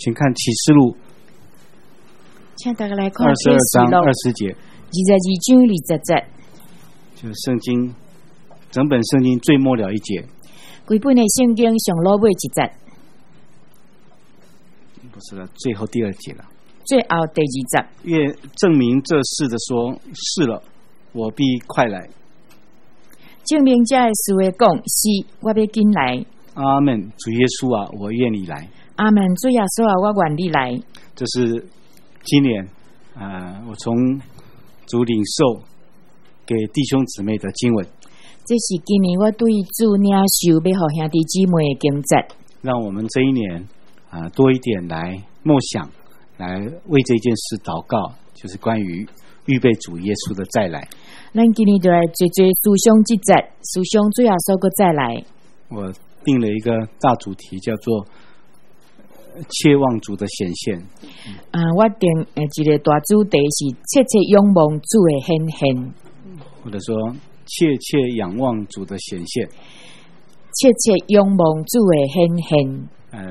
请看启示录， 请大家来看 22章20节 ，22章20节， 就是圣经整本圣经最末了一节， 规本的圣经上落尾一节， 不是了，最后第二节了。 最后第2节， 越证明这事的说，是了，我必快来。 证明这事的讲，是我要紧来。 阿们，主耶稣啊，我愿你来。 阿们，主耶稣啊，我愿你来。 这是今年我从主领受给弟兄姊妹的经文。 这是今年我对主领受要互兄弟姊妹的经节。 让我们这一年多一点来默想，来为这件事祷告，就是关于预备主耶稣的再来。 咱今年就来做思想这节，思想主耶稣个再来。我定了一个大主题，叫做切望主的显现。 我定一个大主题是切切仰望主的显现， 或者说切切仰望主的显现， 切切仰望主的显现。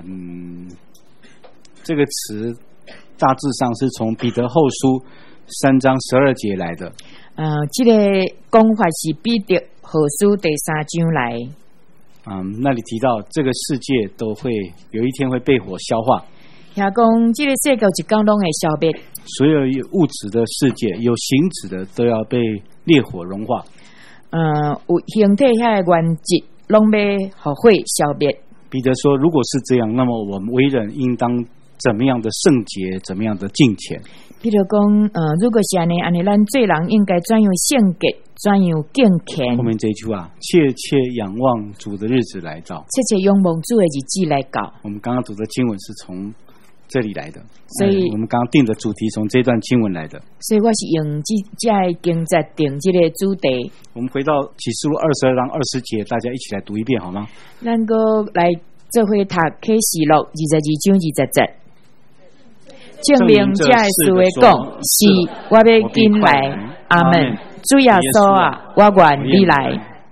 这个词大致上是从彼得后书3章12节来的。 这个讲法是彼得后书第3章来。 那里提到这个世界都会有一天会被火消化。 遐讲这个世界一天拢会消灭。 所有物质的世界，有形质的都要被烈火融化。 有形体遐的原质拢要互火消灭。 彼得说，如果是这样，那么我们为人应当怎么样的圣洁，怎么样的敬虔。 彼得讲，如果是安尼，咱做人应该怎样圣洁，怎样敬虔。 后面这一句话，切切仰望主的日子来到， 切切仰望主的日子来到。我们刚刚读的经文是从这里来的， 所以我们刚刚定的主题从这段经文来的。 所以我是用这经节定这个主题。 我们回到启示录22章20节，大家一起来读一遍好吗？ 咱个来做伙读启示录22章20节。证明这事的讲，是我要紧来。阿们。主耶稣啊，我愿你来。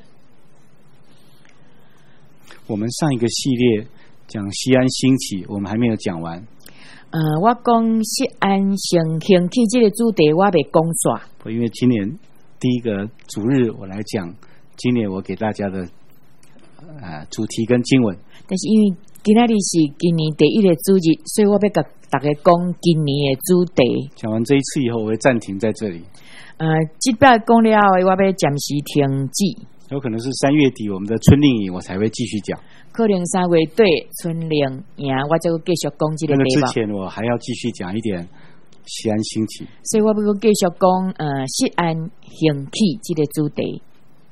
我们上一个系列讲西安兴起，我们还没有讲完。 我讲西安兴起这个主题，我未讲煞。 因为今年第一个主日，我来讲今年我给大家的主题跟经文。 但是因为今仔日是今年第一个主日，所以我要甲大家讲今年的主题。 讲完这一次以后，我会暂停在这里。 这摆讲了后，我要暂时停止。 有可能是3月底我们的春令营，我才会继续讲。 可能3月底春令营，我就继续讲这个题目。 之前我还要继续讲一点西安兴起， 所以我要继续讲西安兴起这个主题。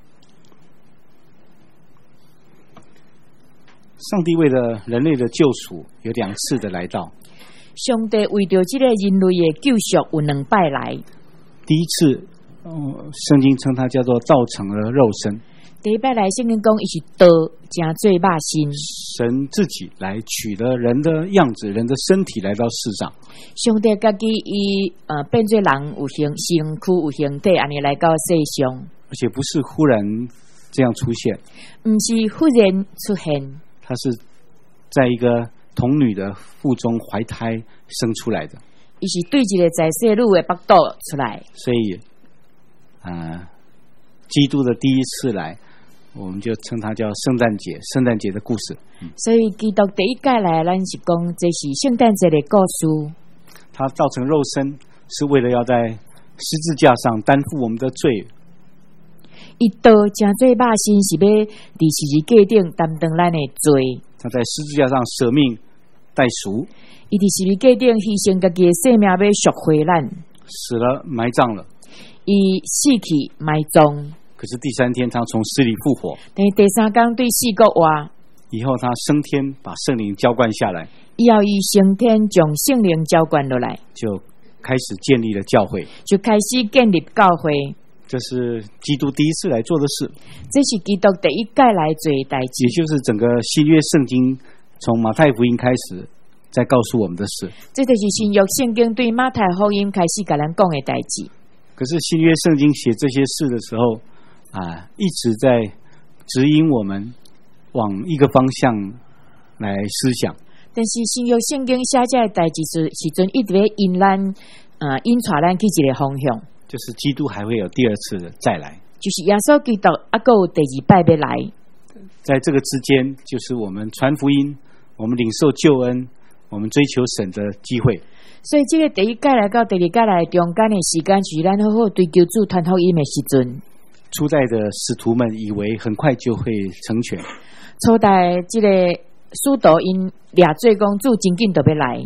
上帝为了人类的救赎，有2次的来到。 上帝为着这个人类的救赎，有2摆来。 第一次，圣经称它叫做道成了肉身。 第一摆来，圣经讲伊是道成做肉身。 神自己来取了人的样子，人的身体来到世上。 上帝家己伊变做人，有形身躯，有形体，安尼来到世上。 而且不是忽然这样出现， 不是忽然出现。 他是在一个童女的腹中怀胎生出来的， 伊是对一个在世女的腹肚出来。 所以基督的第一次来，我们就称它叫圣诞节，圣诞节的故事。 所以基督第一届来，咱是讲这是圣诞节的故事。 他造成肉身，是为了要在十字架上担负我们的罪。 伊道成做肉身，是要伫十字架顶担当咱的罪。 他在十字架上舍命代赎， 伊伫十字架顶牺牲家己的生命，要赎回咱。 死了，埋葬了。 伊死去埋葬。 可是第3天他从死里复活。 但是第3天对死国活。 以后他升天，把圣灵浇灌下来。 以后伊升天，将圣灵浇灌落来， 就开始建立了教会， 就开始建立教会。 这是基督第一次来做的事， 这是基督第一届来做的代志， 也就是整个新约圣经从马太福音开始在告诉我们的事。 这就是新约圣经对马太福音开始跟咱讲的代志。 可是新约圣经写这些事的时候一直在指引我们往一个方向来思想。 但是新约圣经写这个代志时阵，一直在引咱引带咱去一个方向， 就是基督还会有第二次的再来， 就是耶稣基督还有第二摆要来。 在这个之间，就是我们传福音，我们领受救恩，我们追求神的机会。 所以这个第一届来到第二届来中间的时间，是咱好好追求主传福音的时阵。 初代的使徒们以为很快就会成全， 初代这个使徒因俩做讲主真紧就要来，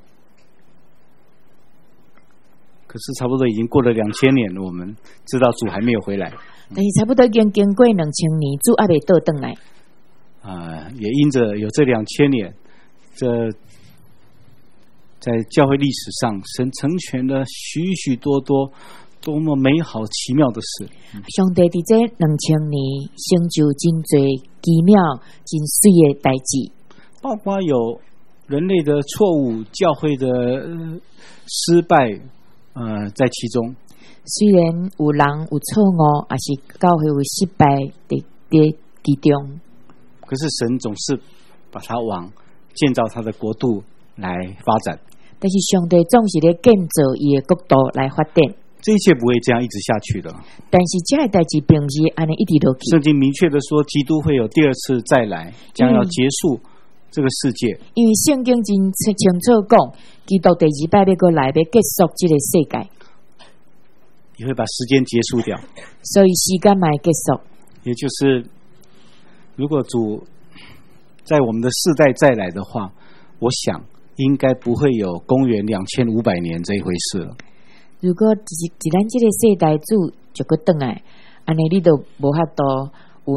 可是差不多已经过了2000年了，我们知道主还没有回来。 但是差不多已经经过2000年，主还没倒转来。 也因着有这2000年，这在教会历史上，神成全了许许多多多么美好奇妙的事。 上帝伫这2000年成就真多奇妙真水的代志， 包括有人类的错误、教会的失败，在其中。 虽然有人有错误，也是教会有失败在其中， 可是神总是把它往建造他的国度来发展。 但是上帝总是在建造伊的国度来发展。 这一切不会这样一直下去的。 但是这个代志并不是安尼一直落去。 圣经明确的说，基督会有第二次再来，将要结束这个世界。 因为圣经真清楚讲，基督第二摆要过来，要结束这个世界， 也会把时间结束掉。 所以时间嘛会结束。 也就是如果主在我们的世代再来的话，我想应该不会有公元2500年这一回事了。 如果一咱这个世代主就搁转来，安尼你都无法度有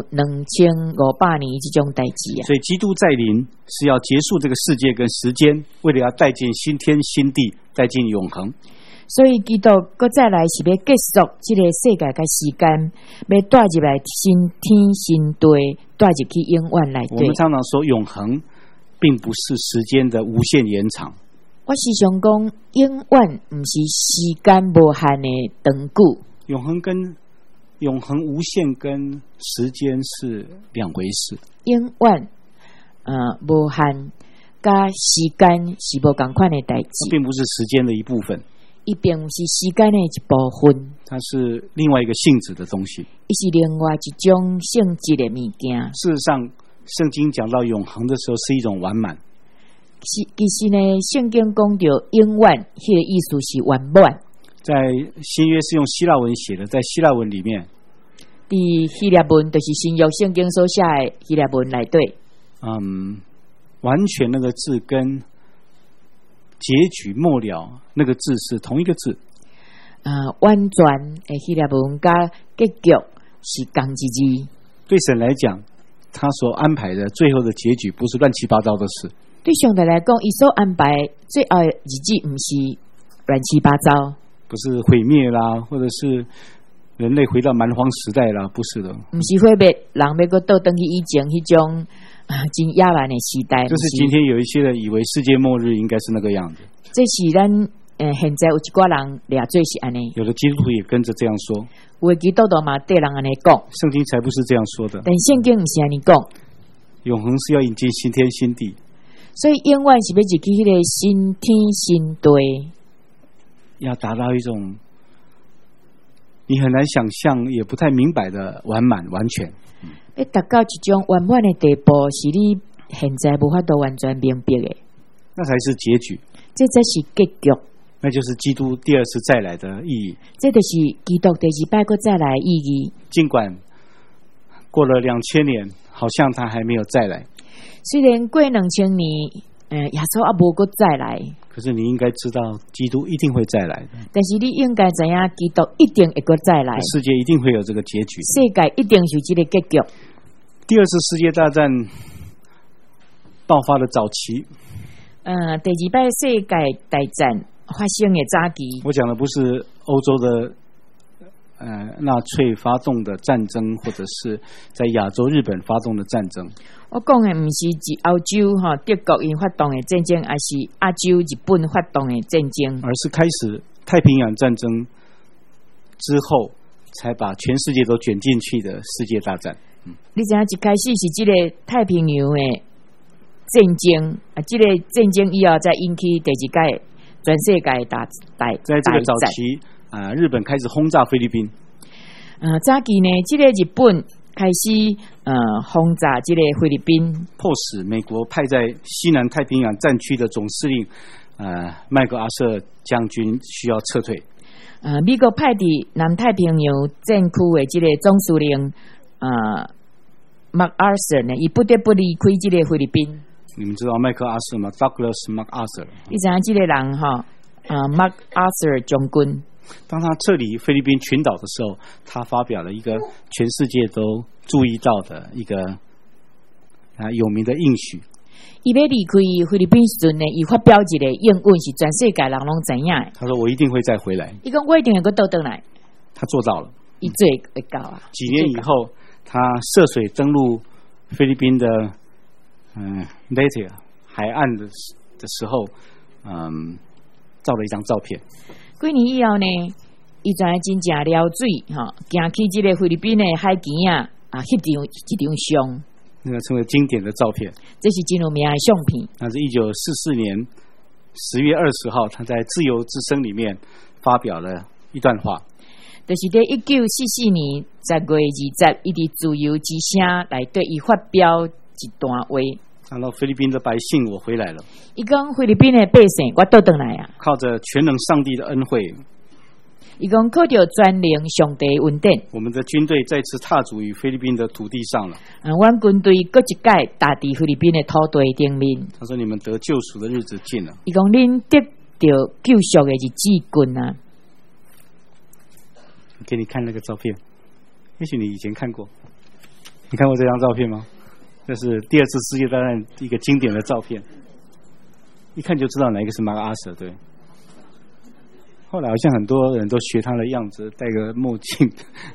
2500年这种代志啊。 所以基督再临是要结束这个世界跟时间，为了要带进新天新地，带进永恒。 所以基督搁再来是要结束这个世界跟时间，要带入来新天新地，带入去永远来。 我们常常说永恒并不是时间的无限延长。 我时常讲，永远不是时间无限的长久。 永恒无限跟时间是两回事。 永远无限跟时间是无同款的代志。 它并不是时间的一部分， 伊并不是时间的一部分， 它是另外一个性质的东西。 伊是另外一种性质的物件。 事实上，圣经讲到永恒的时候是一种完满。 其实呢，圣经讲到永远，迄个意思是完满。 在新约是用希腊文写的，在希腊文里面， 希腊文就是新约圣经所写的希腊文内底。 完全那个字跟结局末了那个字是同一个字。 完全的希腊文跟结局是同一字。 对神来讲，他所安排的最后的结局不是乱七八糟的事。 对上帝来讲，伊所安排最后的日子不是乱七八糟， 不是毁灭啦，或者是人类回到蛮荒时代啦，不是的。 不是毁灭，人要搁倒转去以前迄种真野蛮的时代。 就是今天有一些人以为世界末日应该是那个样子。 这是咱现在有一寡人俩做是安尼， 有的基督徒也跟着这样说。 有的基督徒嘛对人安尼讲， 圣经才不是这样说的。 但圣经不是安尼讲， 永恒是要引进新天新地。所以永远是要入去迄个新天新地， 要达到一种你很难想象也不太明白的完满完全。 要达到一种完满的地步，是你现在无法度完全明白的， 那才是结局， 这才是结局， 那就是基督第二次再来的意义。 这就是基督第二摆过再来的意义。 尽管过了2000年，好像他还没有再来。 虽然过2000年，耶稣也无过再来， 可是你应该知道，基督一定会再来的。 但是你应该知影，基督一定会过再来， 世界一定会有这个结局， 世界一定是这个结局。 第二次世界大战爆发的早期， 第二摆世界大战发生的早期， 我讲的不是欧洲的纳粹发动的战争，或者是在亚洲日本发动的战争。 我讲的不是欧洲德国因发动的战争，而是亚洲日本发动的战争， 而是开始太平洋战争之后，才把全世界都卷进去的世界大战。 你知影一开始是这个太平洋的战争啊，这个战争以后再引起第二届全世界大在这个早期日本开始轰炸菲律宾。 早期呢，这个日本开始轰炸这个菲律宾， 迫使美国派在西南太平洋战区的总司令麦克阿瑟将军需要撤退。 美国派伫南太平洋战区的这个总司令MacArthur 呢，伊不得不离开这个菲律宾。 你们知道麦克阿瑟吗 ？Douglas MacArthur。 你知道这个人MacArthur 将军。 当他撤离菲律宾群岛的时候，他发表了一个全世界都注意到的一个有名的应许。 伊要离开菲律宾时呢，伊发表一个应允，是全世界人拢知影的。 他说：“我一定会再回来。” 伊讲：“我一定会倒转来。” 他做到了。 伊做会到啊！ 几年以后，他涉水登陆菲律宾的Leyte 海岸的时候，照了一张照片。 几年以后呢，伊真正了水行去这个菲律宾的海边翕一张相， 那个称为经典的照片。 这是真有名的相片。 那是1944年10月20号，他在《自由之声》里面发表了一段话。 就是在1944年10月20日，伊伫《自由之声》内对伊发表一段话。 看到菲律宾的百姓，我回来了。 伊讲菲律宾的百姓，我倒转来啊！ 靠着全能上帝的恩惠， 伊讲靠着全能上帝恩典， 我们的军队再次踏足于菲律宾的土地上了。 阮军队搁一届踏伫菲律宾的土地顶面。 他说：“你们得救赎的日子近了。” 伊讲恁得到救赎的日子近啊！ 给你看那个照片，也许你以前看过。你看过这张照片吗？这是第二次世界大战一个经典的照片，一看就知道哪一个是马克阿瑟。对，后来好像很多人都学他的样子，戴个墨镜。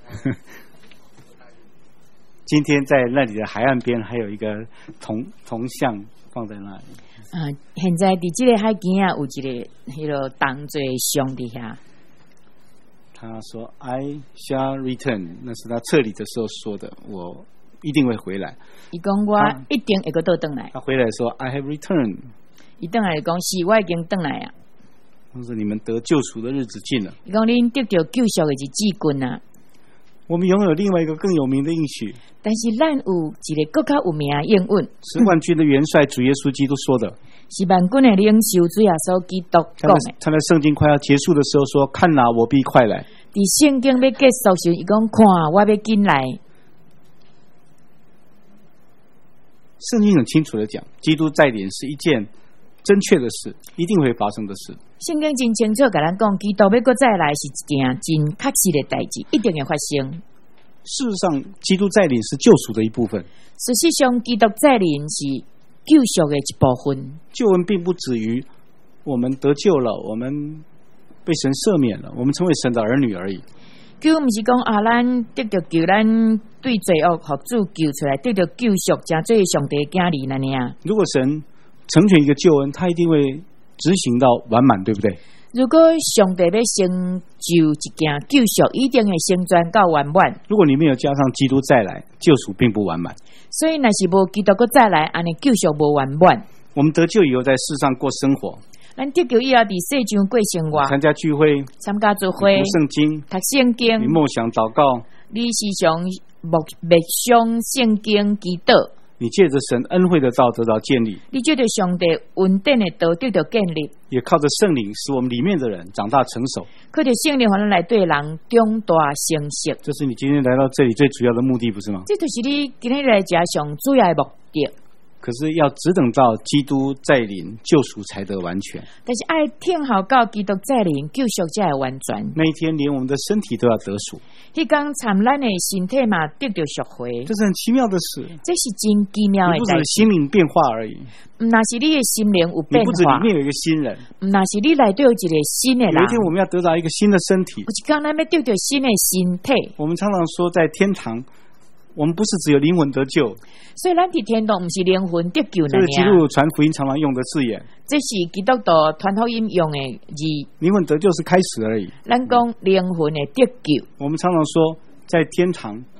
今天在那里的海岸边还有一个铜像放在那里。 现在伫这个海边有一个迄个铜做像伫遐。 他说 ：“I shall return。”那是他撤离的时候说的，我一定会回来。 伊讲我一定会倒转来。 他回来说 ：“I have returned。” 伊倒来讲是我已经倒来啊。 他说：“你们得救赎的日子近了。” 伊讲恁得到救赎的日子近啊。 我们拥有另外一个更有名的应许， 但是咱有一个更加有名的应允， 是万军的元帅主耶稣基督说的。 是万军的领袖主耶稣基督讲的。 他在圣经快要结束的时候说：“看哪，我必快来。” 伫圣经要结束时，伊讲看，我要紧来。 圣经很清楚的讲，基督再临是一件正确的事，一定会发生的事。 圣经真清楚甲咱讲，基督要搁再来是一件真确实的代志，一定会发生。 事实上，基督再临是救赎的一部分。 事实上，基督再临是救赎的一部分。 救恩并不止于我们得救了，我们被神赦免了，我们成为神的儿女而已。 救不是讲咱得到救，咱对罪恶互主救出来，得到救赎，真做上帝的囝儿那样。 如果神成全一个救恩，他一定会执行到完满，对不对？ 如果上帝要成就一件救赎，一定会成全到完满。 如果你没有加上基督再来，救赎并不完满。 所以，若是无基督搁再来，安尼救赎无完满。 我们得救以后，在世上过生活。 咱得救以后，伫世上过生活， 参加聚会， 参加聚会， 读圣经， 读圣经， 你默想祷告， 你时常默想圣经祈祷。 你借着神恩惠的道得到建立， 你借着上帝恩典的道得到建立， 也靠着圣灵使我们里面的人长大成熟。 靠着圣灵，让咱内底人长大成熟。 这是你今天来到这里最主要的目的，不是吗？ 这就是你今天来家上主要的目的。 可是要只等到基督再临，救赎才得完全。 但是爱听候到基督再临，救赎才会完全。 那一天，连我们的身体都要得赎。 迄天，参咱的身体嘛得到赎回， 这是很奇妙的事。 这是真奇妙的代志。 不只是心灵变化而已。 那是你的心灵有变化。 你不止里面有一个新人。 那是你内底有一个新的人。 有一天，我们要得到一个新的身体。 有一天，咱要得到新的身体。 我们常常说，在天堂。我们不是只有灵魂得救， 所以咱伫天堂不是灵魂得救那样。 这是基督传福音常常用的字眼。 这是基督徒传福音用的字。 灵魂得救是开始而已。 咱讲灵魂的得救。 我们常常说，在天堂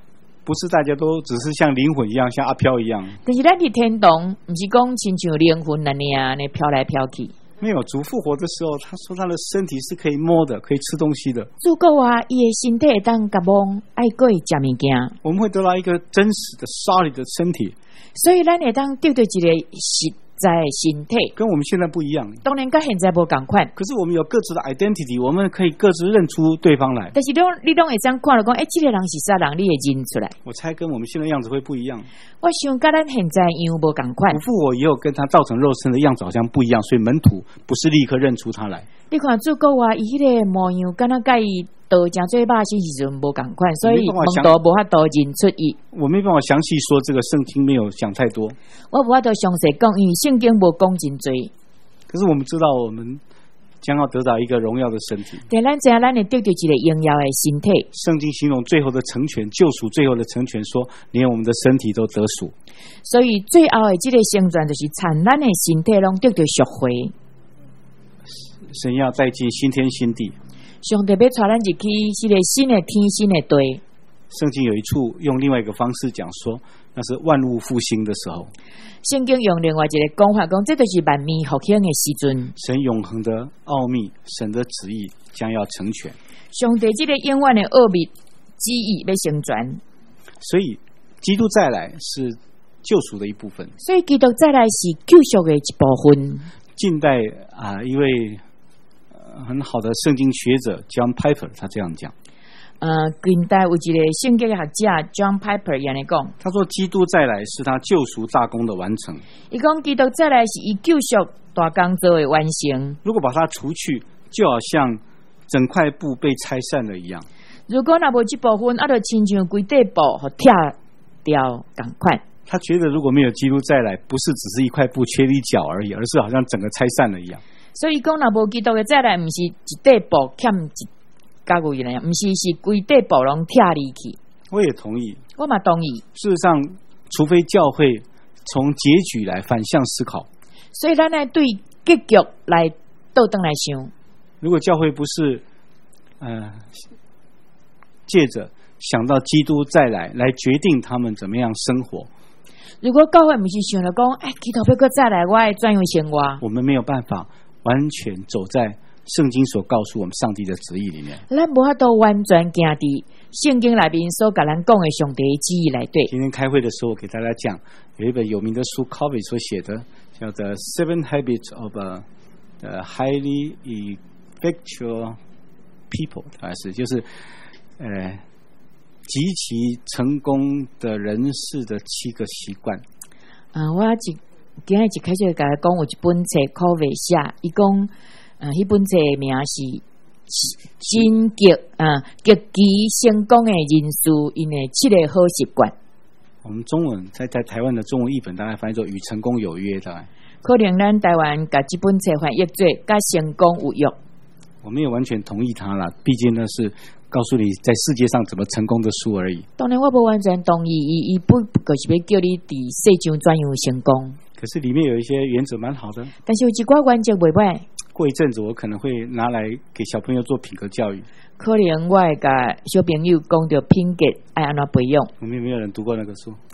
不是大家都只是像灵魂一样，像阿飘一样。 但是咱伫天堂，不是讲亲像灵魂那样呢飘来飘去。 没有，主复活的时候，他说他的身体是可以摸的，可以吃东西的。 主讲啊，伊的身体会当甲摸，爱过食物件。 我们会得到一个真实的 solid 的身体， 所以咱会当得到一个实在的身体， 跟我们现在不一样。 当然跟现在无同款。 可是我们有各自的 identity， 我们可以各自认出对方来。 但是你拢会这样看了讲，这个人是啥人，你会认出来。 我猜跟我们现在样子会不一样。 我想跟咱现在样无同款。 复活也有跟他造成肉身的样子好像不一样，所以门徒不是立刻认出他来。 你看主讲话，伊迄个模样，敢若甲伊道正做肉身时阵无同款，所以门徒无法度认出伊。 我没办法详细说，这个圣经没有讲太多。 我无法度详细讲，因为圣经无讲真多。 可是我们知道，我们将要得到一个荣耀的身体。 对，咱知影咱会得到一个荣耀的身体。 圣经形容最后的成全，救赎最后的成全，说连我们的身体都得赎。 所以最后的这个成全，就是产咱的身体拢得到赎回。 神要带进新天新地， 上帝要带咱入去是个新的天新的地。 圣经有一处用另外一个方式讲说，那是万物复兴的时候。 圣经用另外一个讲法讲，这就是万民复兴的时阵。 神永恒的奥秘，神的旨意将要成全。 上帝这个永远的奥秘旨意要成全。 所以基督再来是救赎的一部分。 所以基督再来是救赎的一部分。 近代一位很好的圣经学者 John Piper 他这样讲。 近代有一个圣经学者 John Piper 也来讲， 他说基督再来是他救赎大功的完成。 伊讲基督再来是伊救赎大工作的完成。 如果把它除去，就好像整块布被拆散了一样。 如果若无这部分，就亲像规块布互拆掉同款。 他觉得如果没有基督再来，不是只是一块布缺了一角而已，而是好像整个拆散了一样。 所以讲，若无基督的再来，不是一块布欠一角位呢，不是规块布拢拆离去。 我也同意， 我嘛同意。 事实上，除非教会从结局来反向思考， 所以咱来对结局来倒转来想。如果教会不是借着想到基督再来决定他们怎么样生活， 如果教会不是想了讲，基督要再来，我要怎样生活？ 我们没有办法完全走在圣经所告诉我们上帝的旨意里面。 咱无法度完全行伫圣经内面所甲咱讲的上帝的旨意来对。 今天开会的时候，我给大家讲有一本有名的书 ，Covey 所写的，叫做《Seven Habits of Highly Effectual People》，还是就是极其成功的人士的7个习惯。 我今日一开始甲讲有一本册 Covey 写，伊讲迄本册的名是真极其成功的人士因的7个好习惯。 我们中文在台湾的中文译本大概翻译作与成功有约，大概可能咱台湾甲这本册翻译做甲成功有约。我没有完全同意他啦，毕竟那是告诉你在世界上怎么成功的书而已。 当然我不完全同意，伊不就是要叫你伫世上怎样成功。 可是里面有一些原则蛮好的， 但是有一寡原则袂歹。 过一阵子我可能会拿来给小朋友做品格教育。 可能我会甲小朋友讲到品格爱安怎培养。 我们有没有人读过那个书？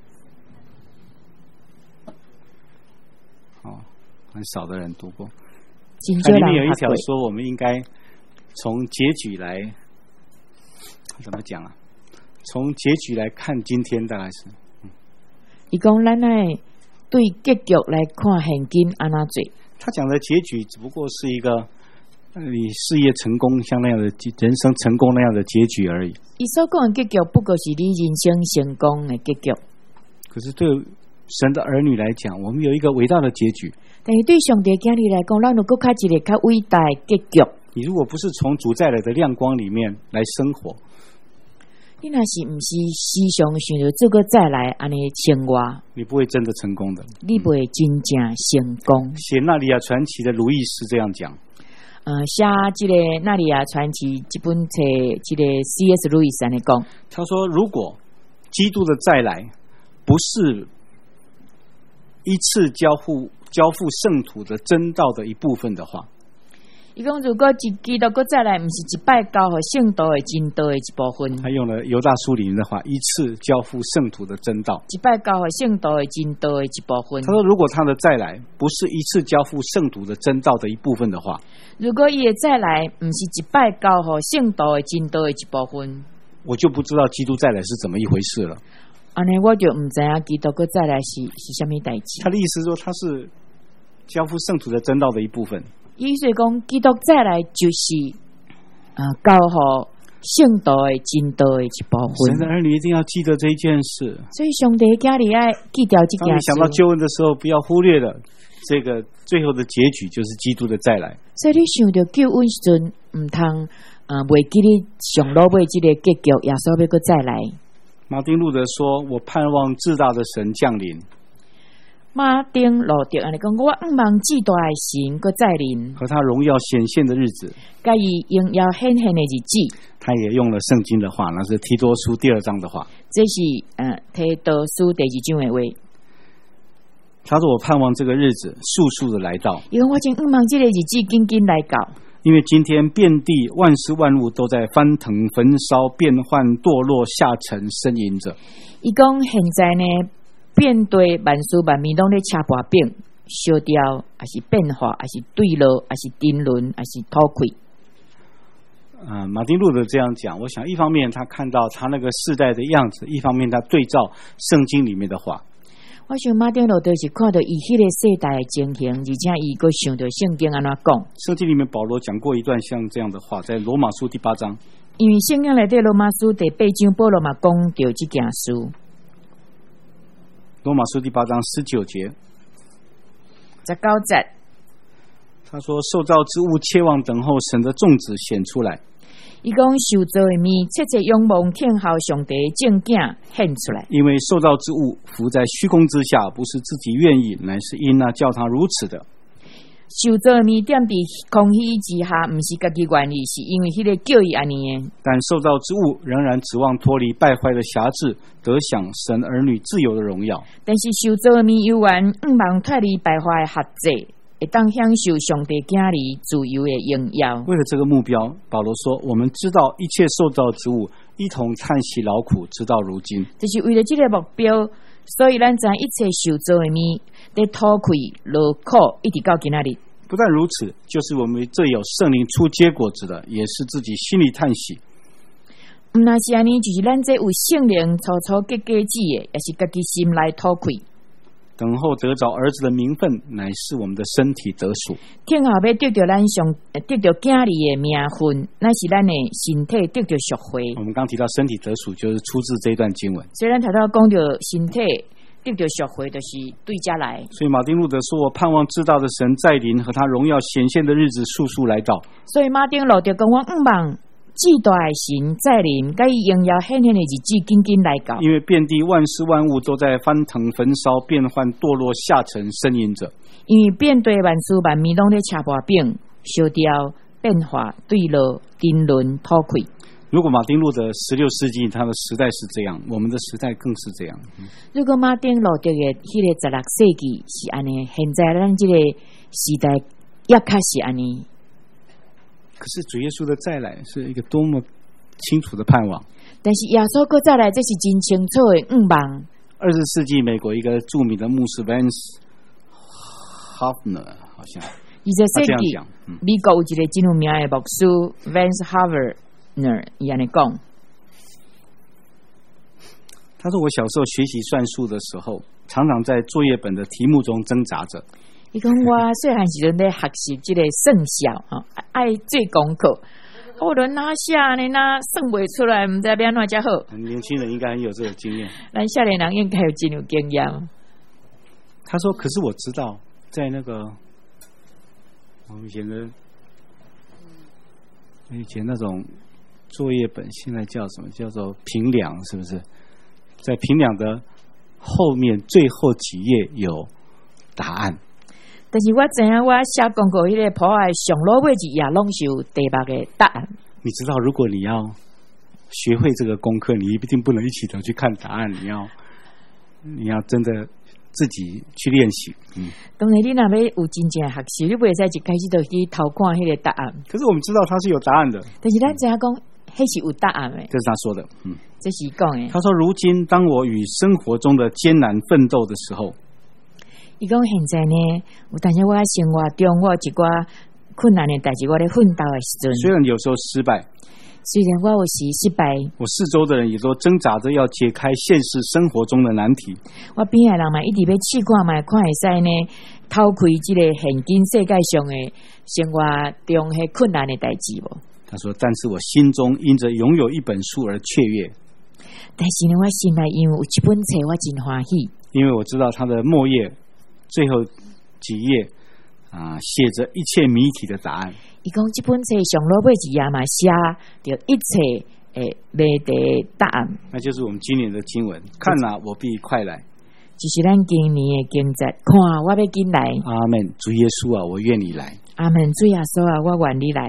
很少的人读过。它里面有一条说，我们应该从结局来，怎么讲啊？从结局来看今天，大概是。 伊讲咱爱对结局来看现今安怎做。 他讲的结局只不过是一个你事业成功像那样的人生成功那样的结局而已。 伊所讲的结局不过是你人生成功的结局。 可是对神的儿女来讲，我们有一个伟大的结局。 但是对上帝的儿女来讲，咱有更加一个较伟大的结局。 你如果不是从主再来的亮光里面来生活， 你若是不是时常想着这个再来安尼生活， 你不会真的成功的。 你不会真正成功。 写《纳利亚传奇》的鲁易斯这样讲。 写这个《纳利亚传奇》这本册，这个 C.S. 路易斯安尼讲， 他说，如果基督的再来不是一次交付圣徒的真道的一部分的话， 伊讲如果基督再来，毋是一摆交互圣道的真道的一部分。 他用了犹大书里面的话，一次交付圣徒的真道。 一摆交互圣道的真道的一部分。 他说，如果他的再来不是一次交付圣徒的真道的一部分的话， 如果伊的再来毋是一摆交互圣道的真道的一部分， 我就不知道基督再来是怎么一回事了。 安尼我就毋知影基督再来是啥物代志。 他的意思说，他是交付圣徒的真道的一部分。 意思讲，基督再来就是交互圣道的真道的一部分。 神的儿女一定要记得这一件事。 所以上帝家里爱记掉这件事。 当你想到救恩的时候，不要忽略了这个最后的结局，就是基督的再来。 所以你想到救恩时阵，唔通袂记你上路尾这个结局，耶稣要搁再来。 马丁路德说：“我盼望至大的神降临。” 马丁路德安尼讲，我盼望至大的神搁再临， 和他荣耀显现的日子， 甲伊荣耀显现的日子。 他也用了圣经的话，那是提多书第2章的话。 这是提多书第2章的话。 他说：“我盼望这个日子速速的来到。” 因为我真盼望这个日子紧紧来到。 因为今天遍地万事万物都在翻腾、焚烧、变换、堕落、下沉、呻吟着。 伊讲现在呢，遍地万事万物拢咧车破饼、烧掉，还是变化，还是对落，还是沉沦，还是脱溃。 马丁路德这样讲，我想一方面他看到他那个世代的样子，一方面他对照圣经里面的话。 我想马丁路德是看到伊迄个世代的情形，而且伊阁想到圣经安怎讲。 圣经里面保罗讲过一段像这样的话，在罗马书第8章。 因为圣经内底罗马书第8章，保罗嘛讲到这件事。 罗马书第8章19节 19节， 他说：“受造之物切望等候神的众子显出来。” 伊讲受造的面，切切仰望天后上帝正镜显出来。 因为受造之物伏在虚空之下，不是自己愿意，乃是因那叫他如此的。 受造的面踮伫空虚之下，毋是家己愿意，是因为迄个叫伊安尼的。 但受造之物仍然指望脱离败坏的辖制，得享神儿女自由的荣耀。 但是受造的面犹原毋望脱离败坏的辖制，会当享受上帝子里自由的荣耀。 为了这个目标，保罗说：“我们知道一切受造之物一同叹息劳苦，直到如今。” 就是为了这个目标，所以咱知一切受造的面在脱开劳苦，一直到今仔日。 不但如此，就是我们这有圣灵出结果子的，也是自己心里叹息。 毋那是安尼，就是咱这有圣灵初初结果子的，也是家己心来脱开。 等候得着儿子的名分，乃是我们的身体得赎。 天后要得到咱上得到子里的名分，那是咱的身体得到赎回。 我们刚提到身体得赎，就是出自这一段经文。 虽然头头讲到身体得到赎回，就是对家来。 所以马丁路德说：“我盼望知道的神再临和他荣耀显现的日子速速来到。” 所以马丁路德讲：“我盼望至大的神再临，甲伊荣耀显现的日子紧紧来到。” 因为遍地万事万物都在翻腾、焚烧、变换、堕落、下沉、呻吟着。 因为遍地万事万物拢咧车破饼、烧掉、变化、对落、沉沦、脱溃。 如果马丁路德16世纪他的时代是这样，我们的时代更是这样。 如果马丁路德的迄个16世纪是安尼，现在咱这个时代也较是安尼。 可是主耶稣的再来是一个多么清楚的盼望。 但是耶稣搁再来，这是真清楚的盼望。 20世纪美国一个著名的牧师 Vance Havner 好像 20世纪美国有一个真有名的牧师 Vance Havner，伊安尼讲。 他说：“我小时候学习算术的时候，常常在作业本的题目中挣扎着。” 伊讲我细汉时阵咧学习这个算小爱做功课，我轮哪下呢？那算不出来，唔知要安怎才好。 年轻人应该很有这个经验， 咱少年人应该有真有经验。 他说：“可是我知道，在那个我们以前那种作业本，现在叫什么？叫做评量，是不是？在评量的后面最后几页有答案。” 但是我知影，我写功课迄个谱的上落尾一页拢是有题目的答案。 你知道，如果你要学会这个功课，你一定不能一起头去看答案，你要真的自己去练习。 当然，你若要有真正学习，你袂使一开始就去偷看迄个答案。 可是我们知道他是有答案的， 但是咱知影讲，迄是有答案的。 这是他说的。 这是讲的。 他说：“如今当我与生活中的艰难奋斗的时候， 伊讲现在呢，有但是我生活中我有一寡困难的代志，我咧奋斗的时阵， 虽然有时候失败， 虽然我有时失败， 我四周的人也都挣扎着要解开现实生活中的难题。 我边的人嘛一直要试看嘛，看会使呢偷开这个现今世界上的生活中迄困难的代志无。” 他说：“但是我心中因着拥有一本书而雀跃。 但是呢，我心内因为有一本册，我真欢喜，因为我知道它的末页最后几页写着一切谜题的答案。 伊讲这本册上落尾一页嘛，写着一切谜题答案。 那就是我们今年的经文。看哪，我必快来。 就是咱今年的经节，看我要紧来。 阿们，主耶稣啊，我愿你来。 阿们，主耶稣啊，我愿你来。”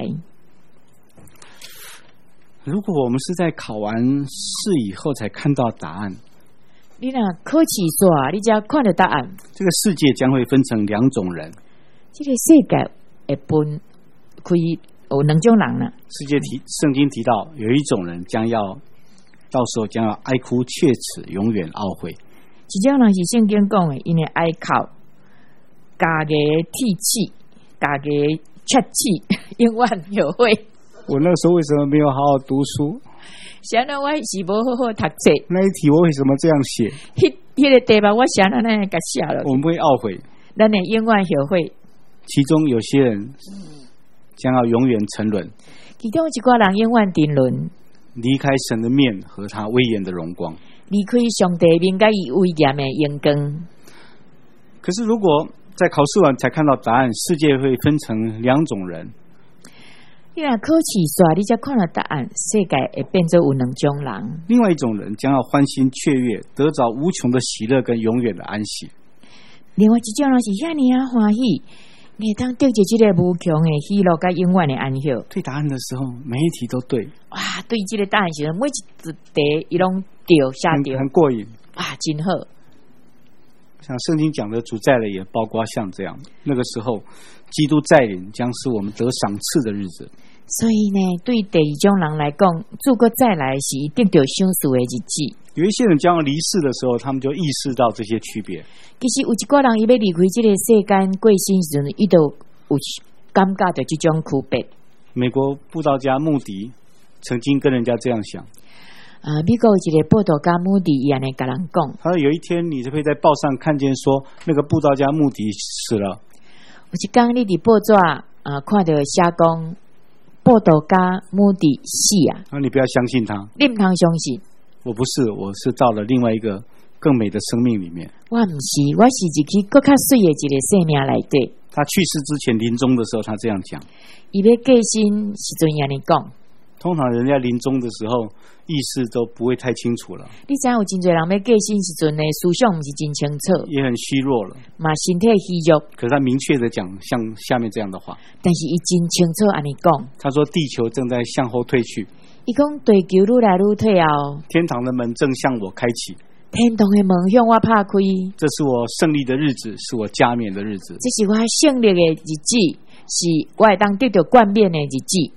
如果我们是在考完试以后才看到答案， 你若考试煞，你才看到答案。 这个世界将会分成两种人。 这个世界会分开有两种人啦。 圣经提到，有一种人到时候将要哀哭切齿，永远懊悔。 这种人是圣经讲的，因为哀哭、家己涕泣、家己切齿，永远后悔。 我那个时候为什么没有好好读书？ 想到我是无好好读册， 那一题我为什么这样写？ 迄个题目我想到那个写了。 我们不会懊悔， 咱会永远后悔。 其中有些人将要永远沉沦， 其中一个人永远沉沦， 离开神的面和他威严的荣光， 离开上帝面甲伊威严的阳光。 可是如果在考试完才看到答案，世界会分成两种人。 你若考试煞，你才看到答案，世界会变做有两种人。 另外一种人将要欢欣雀跃，得着无穷的喜乐跟永远的安息。 另外一种人是遐尼欢喜，会当得着这个无穷的喜乐跟永远的安息。 对答案的时候，每一题都对。 哇，对这个答案时候，每一题伊拢对下对， 很过瘾啊，真好。 像圣经讲的主再来，也包括像这样，那个时候基督再临将是我们得赏赐的日子。 所以呢，对第二种人来讲，主国再来是得到赏赐的日子。 有一些人将要离世的时候，他们就意识到这些区别。 其实有一个人伊要离开这个世间过身时阵，伊都有感觉到这种区别。 美国布道家穆迪曾经跟人家这样想。 美国一个布道家穆迪伊安尼甲人讲， 他说有一天你就会在报上看见说那个布道家穆迪死了。 有一天你伫报纸看到写讲布道家穆迪死啊， 你不要相信他， 你不通相信。 我不是，我是到了另外一个更美的生命里面。 我不是，我是一个更较水的一个生命内底。 他去世之前临终的时候，他这样讲。 伊要过身时阵安尼讲。 通常人家临终的时候意识都不会太清楚了。 你知有真侪人要过身时阵呢，思想不是真清楚， 也很虚弱了， 嘛身体虚弱。 可是他明确的讲像下面这样的话， 但是伊真清楚安尼讲。 他说地球正在向后退去， 伊讲地球愈来愈退后， 天堂的门正向我开启， 天堂的门向我拍开。 这是我胜利的日子，是我加冕的日子， 这是我胜利的日子，是我会当得到冠冕的日子。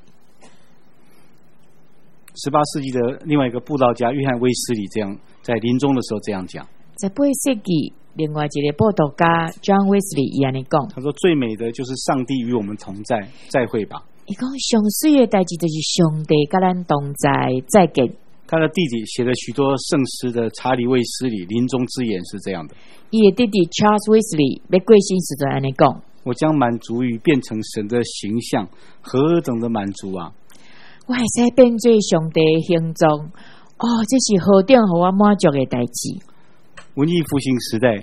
18世纪的另外一个布道家约翰威斯理这样在临终的时候这样讲。 18世纪另外一个布道家 John Wesley 伊安尼讲， 他说最美的就是上帝与我们同在，再会吧。 伊讲上水的代志就是上帝甲咱同在，再见。 他的弟弟写了许多圣诗的查理卫斯理临终之言是这样的。 伊的弟弟 Charles Wesley 要过身时阵安尼讲， 我将满足于变成神的形象，何等的满足啊！ 我会使变做上帝的形状，这是何等互我满足的代志。 文艺复兴时代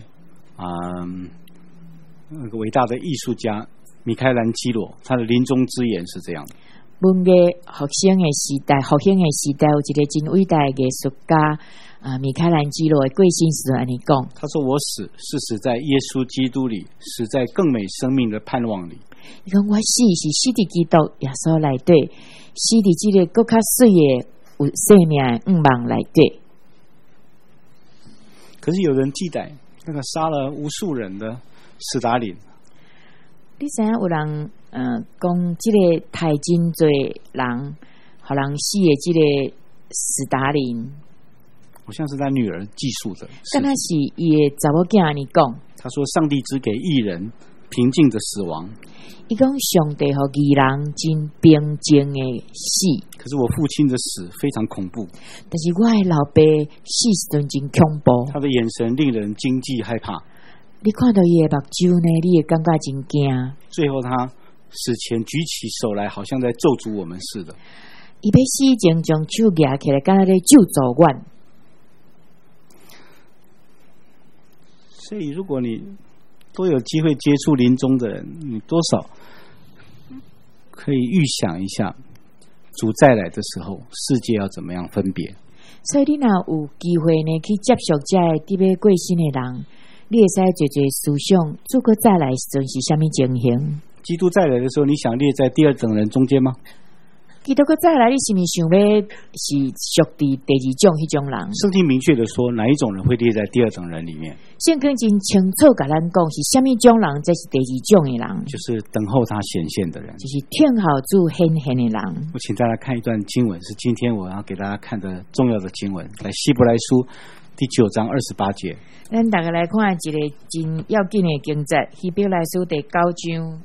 那个伟大的艺术家米开朗基罗，他的临终之言是这样的。 文艺复兴的时代，有一个真伟大的艺术家米开朗基罗的过身时安尼讲， 他说我死是死在耶稣基督里，死在更美生命的盼望里。 伊讲我死是死伫基督耶稣内底，死伫这个更较水的有生命的望内底。 可是有人忌惮那个杀了无数人的史达林。 你知影有人讲这个太真多人，互人死的这个史达林， 好像是他女儿记述的。 敢若是伊的查某囝安尼讲。 他说：“上帝只给义人平静的死亡。” 伊讲上帝和义人真平静的死。 可是我父亲的死非常恐怖。 但是我的老爸死时阵真恐怖。 他的眼神令人惊悸害怕。 你看到伊的目睭呢，你会感觉真惊。 最后他死前举起手来，好像在咒诅我们似的。 伊要死前将手举起来，敢若在咒诅阮。 所以，如果你都有机会接触临终的人，你多少可以预想一下，主再来的时候，世界要怎么样分别。 所以，你若有机会呢，去接触这伫要过身的人。你会使做思想，主国再来时阵是虾米情形？ 基督再来的时候，你想列在第二等人中间吗？ 基督国再来，你是不是想要是属于第二种迄种人？ 圣经明确的说，哪一种人会列在第二等人里面？ 圣经真清楚甲咱讲，是虾米种人，这是第二种的人， 就是等候他显现的人， 就是听候主显现的人。 我请大家看一段经文，是今天我要给大家看的重要的经文，在希伯来书第9章28节。 咱大家来看一个真要紧的经节，希伯来书第9章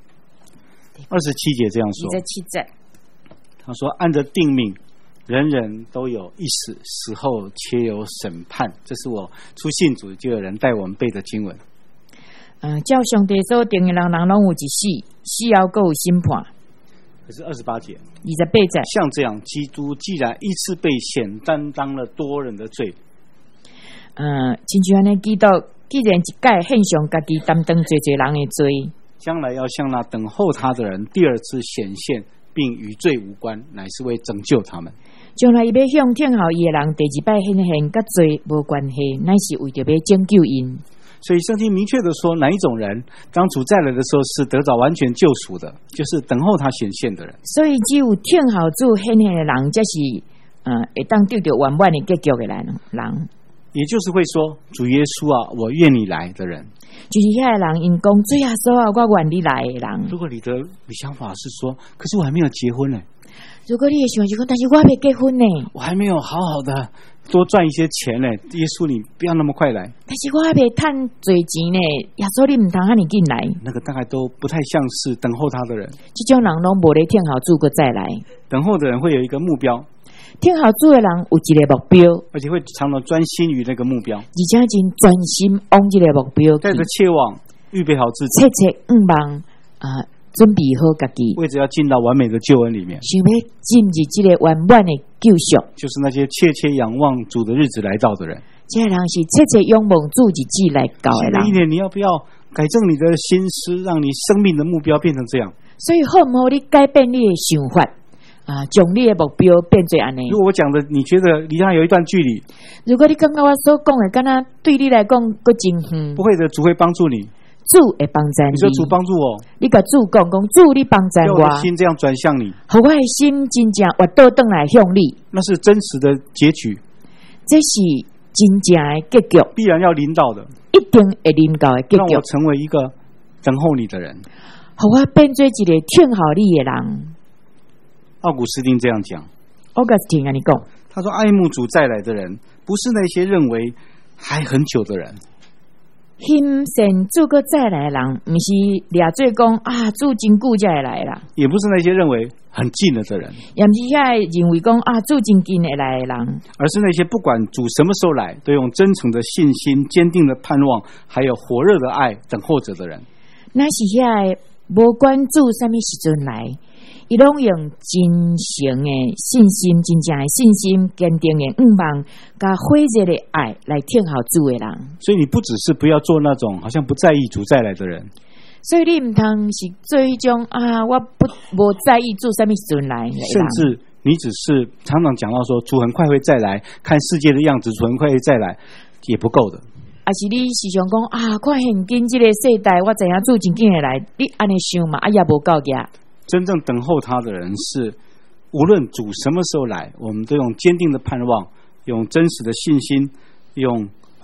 27节这样说 ：27节， 他说：“按着定命，人人都有一死，死后且有审判。”这是我出信主就有人带我们背的经文。 照上帝所定的人，人拢有一死，死后还有审判。 可是28节 ，28节， 像这样，基督既然一次被显，担当了多人的罪。 亲像安尼，基督既然一概献上家己担当罪人的罪， 将来要向那等候他的人第二次显现，并与罪无关，乃是为拯救他们。 将来伊要向听候伊的人第二摆显现，甲罪无关系，乃是为着要拯救因。 所以圣经明确的说，哪一种人当主再来的时候是得到完全救赎的，就是等候他显现的人。 所以只有听候主显现的人，才是会当得到完满的结局的人。 也就是会说，主耶稣啊，我愿你来的人， 就是遐个人因讲主耶稣啊，我愿你来的人。 如果你的想法是说，可是我还没有结婚呢。 如果你的想法是讲，但是我还没结婚呢， 我还没有好好的多赚一些钱呢。耶稣，你不要那么快来。 但是我还没赚多钱呢，耶稣你唔通遐尼紧来。 那个大概都不太像是等候他的人。 这种人拢无咧听候主过再来。 等候的人会有一个目标。 听候主的人有一个目标， 而且会常常专心于那个目标， 而且真专心往这个目标， 带着切望，预备好自己， 切望准备好家己， 为着要进到完美的救恩里面， 想要进入这个完满的救赎， 就是那些切切仰望主的日子来到的人。 这些人是切切仰望主日子来到的人。 新的一年，你要不要改正你的心思，让你生命的目标变成这样？ 所以好唔好你改变你的想法？将你的目标变做安尼。 如果我讲的你觉得离他有一段距离， 如果你感觉我所讲的，敢若对你来讲够真远， 不会的，主会帮助你。 主会帮助你。 你说主帮助我， 你甲主讲主你帮助我， 我的心这样转向你， 和我的心真正活倒转来向你， 那是真实的结局， 这是真正的结局， 必然要临到的， 一定会临到的结局。 让我成为一个等候你的人， 和我变做一个听候你的人。 奥古斯丁这样讲， 奥古斯丁跟你讲， 他说爱慕主再来的人，不是那些认为还很久的人。 欣赏主个再来的人，不是俩嘴讲主真久才会来啦， 也不是那些认为很近了的人， 也不是遐认为讲主真近会来的人， 而是那些不管主什么时候来，都用真诚的信心、坚定的盼望，还有火热的爱等候着的人。 那是遐无管主什么时阵来，伊拢用真诚的信心、真正的信心、坚定的愿望、加火热的爱来听候主的人。 所以你不只是不要做那种好像不在意主再来的人， 所以你唔通是做一种我无在意主什么时阵来， 甚至你只是常常讲到说主很快会再来，看世界的样子，主很快会再来，也不够的。 还是你时常讲看现今这个世代，我知影主真紧会来，你安尼想嘛，也无够呀。 真正等候他的人是，无论主什么时候来，我们都用坚定的盼望，用真实的信心，用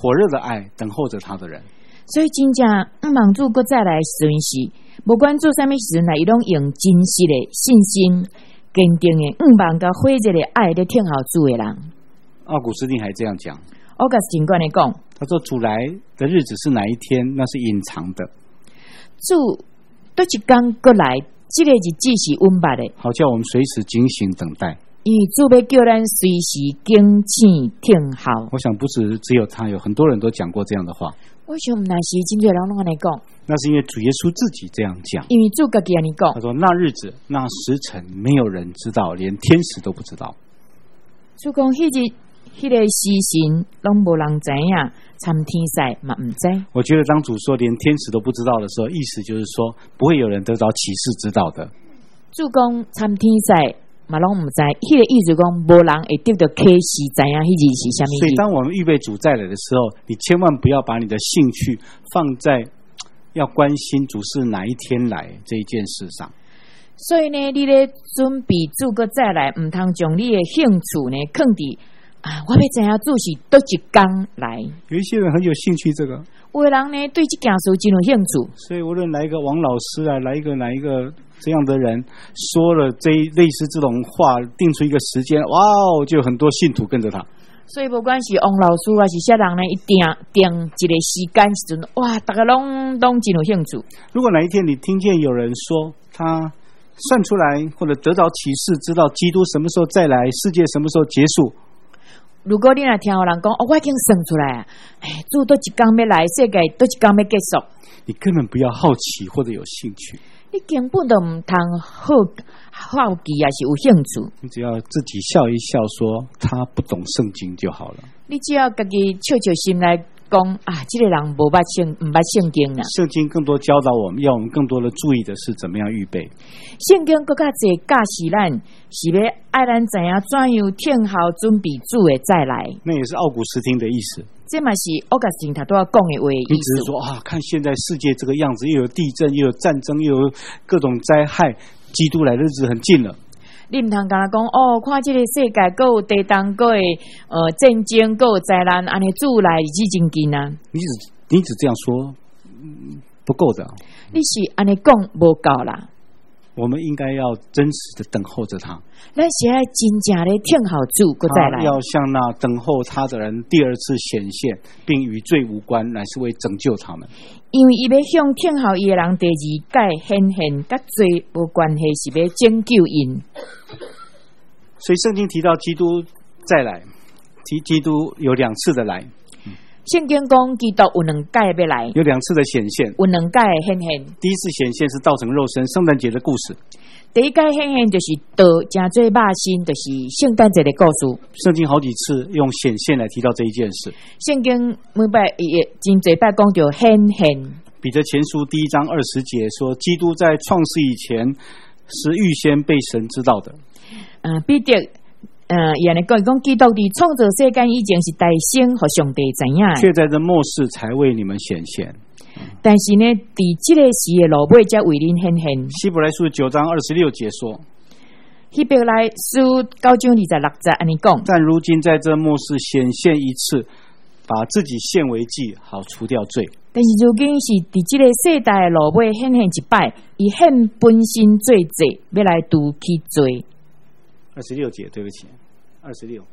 火热的爱等候着他的人。 所以真正望主搁再来时阵是，不管做啥物时阵来，伊拢用真实的信心、坚定的望甲火热的爱咧听候主的人。 奥古斯丁还这样讲， 我甲警官的讲， 他说主来的日子是哪一天，那是隐藏的， 主倒一天搁来，这个日子是温密的， 好叫我们随时警醒等待。 因为主要叫咱随时警醒听候。 我想不是只有他，有很多人都讲过这样的话。 我想毋但是真侪人拢安尼讲， 那是因为主耶稣自己这样讲。 因为主家己安尼讲， 他说那日子那时辰没有人知道，连天使都不知道。 主讲迄日迄个时辰拢无人知影，参天使嘛毋知。 我觉得当主说连天使都不知道的时候，意思就是说不会有人得到启示知道的。 主讲参天使嘛拢毋知，迄个意思讲无人会得到启示知影迄日是啥物。 所以当我们预备主再来的时候，你千万不要把你的兴趣放在要关心主是哪一天来这一件事上。 所以呢，你咧准备主个再来，毋通将你的兴趣呢放伫我要知影主是倒一天来。 有一些人很有兴趣这个， 有的人呢对这件事真有兴趣， 所以无论来一个王老师啊，来一个哪一个这样的人说了类似这种话，定出一个时间，哇哦，就有很多信徒跟着他。 所以不管是王老师还是啥人呢，一定一个时间时阵，哇，大家拢真有兴趣。 如果哪一天你听见有人说他算出来或者得到启示，知道基督什么时候再来，世界什么时候结束， 如果你若听有人讲，我已经算出来啊，主倒一天要来，世界倒一天要结束， 你根本不要好奇或者有兴趣， 你根本都唔通好奇也是有兴趣。 你只要自己笑一笑，说他不懂圣经就好了。 你只要家己笑笑心来讲这个人无捌圣经啦。 圣经更多教导我们，要我们更多的注意的是怎么样预备。 圣经更加侪教示咱，是要爱咱知影怎样听候准备主的再来。 那也是奥古斯丁的意思。 这嘛是我甲神他都要讲的话的意思。 你只是说看现在世界这个样子，又有地震，又有战争，又有各种灾害，基督来的日子很近了。 你唔通跟他讲看这个世界还有地动，还有战争，还有灾难，安尼主来日真近啊！ 你只这样说不够的。 你是安尼讲无够啦。 我们应该要真实的等候着他。 咱是要真正的听候主搁再来。 要向那等候他的人第二次显现，并与罪无关，乃是为拯救他们。 因为伊要向听候伊的人第二届显现，甲罪无关系，是要拯救因。 所以圣经提到基督再来，基督有2次的来。 圣经讲基督有2届要来， 有2次的显现， 有2届的显现。 第一次显现是道成肉身，圣诞节的故事。 第一届显现就是道真做肉身，就是圣诞节的故事。 圣经好几次用显现来提到这一件事。 圣经每摆也真侪摆讲到显现。 彼得前书第1章20节说，基督在创世以前是预先被神知道的。 彼得伊安尼讲基督伫创造世间以前是大先互上帝知影， 却在这末世才为你们显现。 但是呢，伫这个时的路尾才为恁显现。 希伯来书9章26节说， 希伯来书9章26节安尼讲， 但如今在这末世显现一次，把自己献为祭，好除掉罪。 但是如今是伫这个世代的路尾显现一摆，以献本身做祭，要来除去罪。 26节，对不起，26。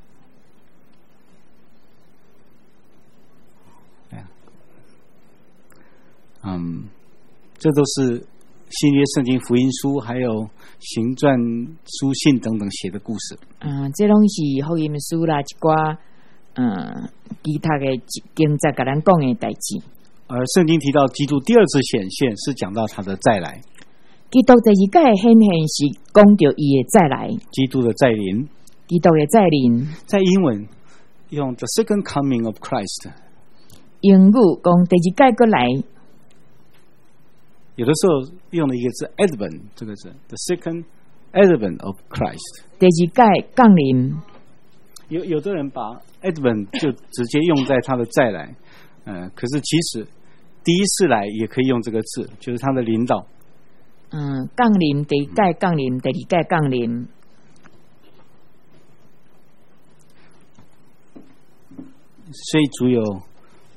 这都是新约圣经福音书还有行传书信等等写的故事。 这拢是福音书啦，一寡其他的经在甲咱讲的代志。 而圣经提到基督第2次显现，是讲到他的再来。 基督第2届显现是讲到伊的再来， 基督的再临， 基督的再临。 在英文用 the second coming of Christ， 英语讲第2届过来。 有的时候用了一个字 advent， 这个字 the second advent of Christ， 第2届降临。 有的人把 advent 就直接用在他的再来，可是其实第1次来也可以用这个字，就是他的临到。 降临，第1届降临，第2届降临。 所以主有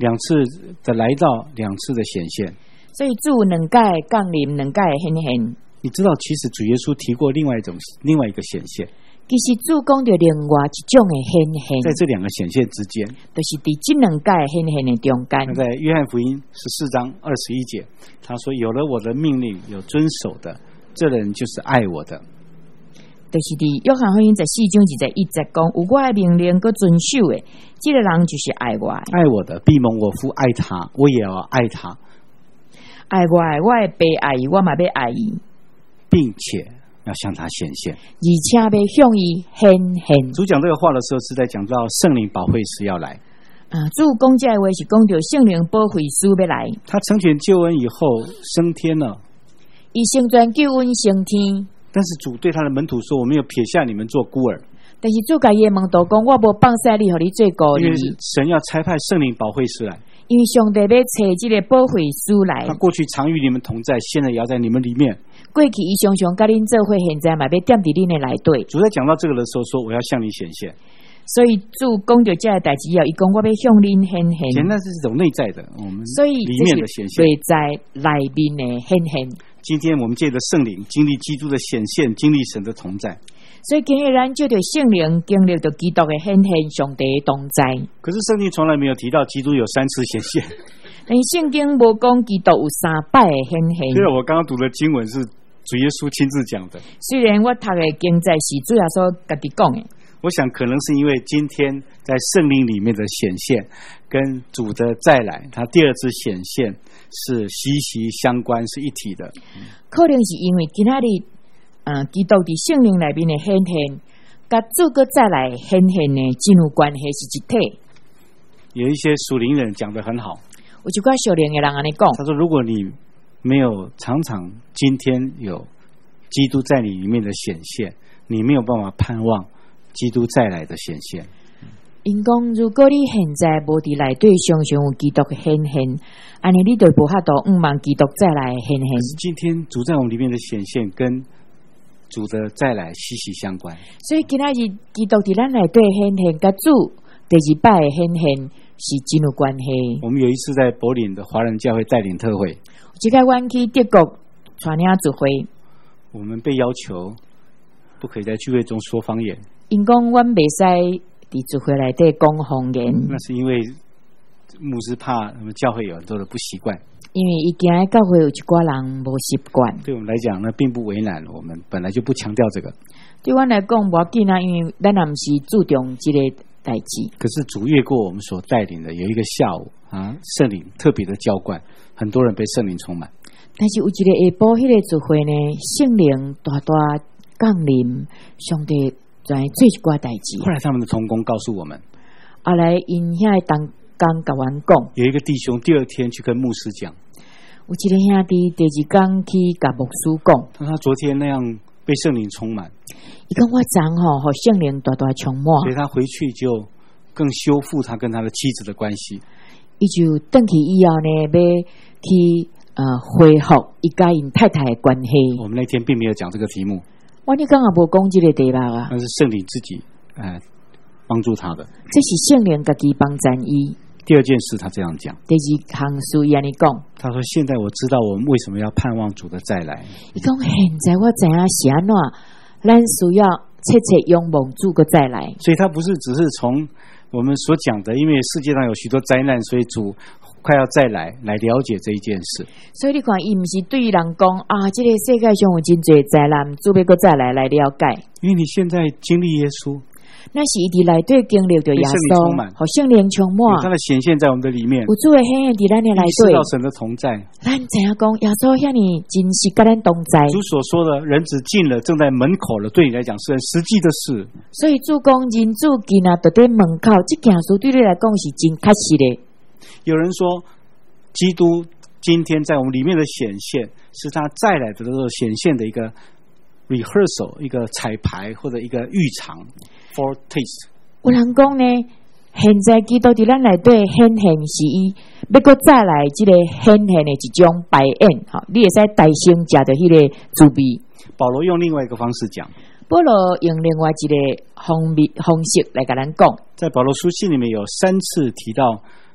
2次的来到，2次的显现。 所以主2届降临，2届显现。 你知道，其实主耶稣提过另外一个显现。 其实主讲到另外一种的显现， 在这2个显现之间， 就是伫这2届显现的中间。 在约翰福音14章21节，他说：“有了我的命令，有遵守的，这人就是爱我的。” 就是伫约翰福音14章21节讲，有我的命令佮遵守的，这个人就是爱我的。 爱我的，必蒙我父爱他，我也要爱他。 爱我的，我会被爱伊，我嘛要爱伊， 并且要向他显现， 而且要向伊显现。 主讲这个话的时候，是在讲到圣灵保惠师要来。 主讲这话是讲到圣灵保惠师要来。 他成全救恩以后升天了， 伊成全救恩升天。 但是主对他的门徒说：“我没有撇下你们做孤儿。” 但是主甲伊的门徒讲：“我无放下你，互你做孤儿。” 因为神要差派圣灵保惠师来。 因为上帝要找这个保惠师来。 他过去常与你们同在，现在也要在你们里面。 过去伊常常甲恁做伙，现在嘛要踮伫恁的内底。 主在讲到这个的时候说：“我要向你显现。” 所以主讲到这个代志以后，伊讲我要向恁显现。 现在是一种内在的，我们所以里面的显现， 内在内面的显现。 今天我们借着圣灵经历基督的显现，经历神的同在。 所以今日咱就着圣灵经历着基督的显现，上帝的同在。 可是圣经从来没有提到基督有3次显现。 但圣经无讲基督有3摆的显现。 虽然我刚刚读的经文是主耶稣亲自讲的， 虽然我读的经在是主耶稣家己讲的， 我想可能是因为今天在圣灵里面的显现跟主的再来，他第2次显现是息息相关，是一体的。 可能是因为今仔日基督伫圣灵内面的显现，甲主个再来显现的真有关系，是一体。 有一些属灵人讲得很好， 有一寡属灵的人安尼讲， 他说：如果你没有常常今天有基督在你里面的显现，你没有办法盼望基督再来的显现。 因讲，如果你现在无伫内底常常有基督的显现，安尼你就无法度望基督再来的显现。 可是今天主在我们里面的显现跟主的再来息息相关， 所以今仔日基督伫咱内底显现，甲主第2摆的显现是真有关系。 我们有一次在柏林的华人教会带领特会， 即个阮去德国传领聚会， 我们被要求不可以在聚会中说方言。 因讲阮袂使伫聚会内底讲方言， 那是因为牧师怕我们教会有很多的不习惯， 因为伊今日教会有一寡人无习惯。 对我们来讲呢，并不为难，我们本来就不强调这个。 对阮来讲无要紧啊，因为咱也毋是注重这个代志。 可是主越过我们所带领的，有一个下午圣灵特别的浇灌，很多人被圣灵充满。 但是有一个下晡迄个聚会呢，圣灵大大降临，上帝在做一寡代志。 后来他们的同工告诉我们， 后来因遐的同工甲阮讲， 有一个弟兄第2天去跟牧师讲， 有一个兄弟第2天去甲牧师讲， 他昨天那样被圣灵充满， 伊讲我昨互圣灵大大充满， 所以他回去就更修复他跟他的妻子的关系。 伊就回去以后呢，要去恢复伊甲因太太的关系。 我们那天并没有讲这个题目， 我那刚也无讲这个题目啊， 那是圣灵自己帮助他的， 这是圣灵家己帮助伊。 第2件事他这样讲， 第2项事伊安尼讲， 他说现在我知道我们为什么要盼望主的再来。 伊讲现在我知影是安怎，咱需要切切仰望主个再来。 所以他不是只是从我们所讲的，因为世界上有许多灾难，所以主快要再来了解这一件事。 所以你看，伊毋是对人讲这个世界上有真侪灾难，主要个再来了解。 因为你现在经历耶稣， 那是伊伫内底经历着耶稣，互圣灵充满， 他的显现在我们的里面， 有主的显现伫咱的内底， 意识到神的同在。 咱知影讲耶稣遐尼真实甲咱同在。 主所说的人子近了，正在门口了，对你来讲是很实际的事。 所以主讲人子近啊，就在门口，这件事对你来讲是真确实的。 有人说，基督今天在我们里面的显现，是他再来的时候显现的一个 rehearsal， 一个彩排或者一个预尝 foretaste。 有人讲呢，现在基督伫咱内底显现是伊要搁再来这个显现的一种排演，你会使大声食到迄个滋味。 保罗用另外一个方式讲， 保罗用另外一个方式来甲咱讲， 在保罗书信里面有3次提到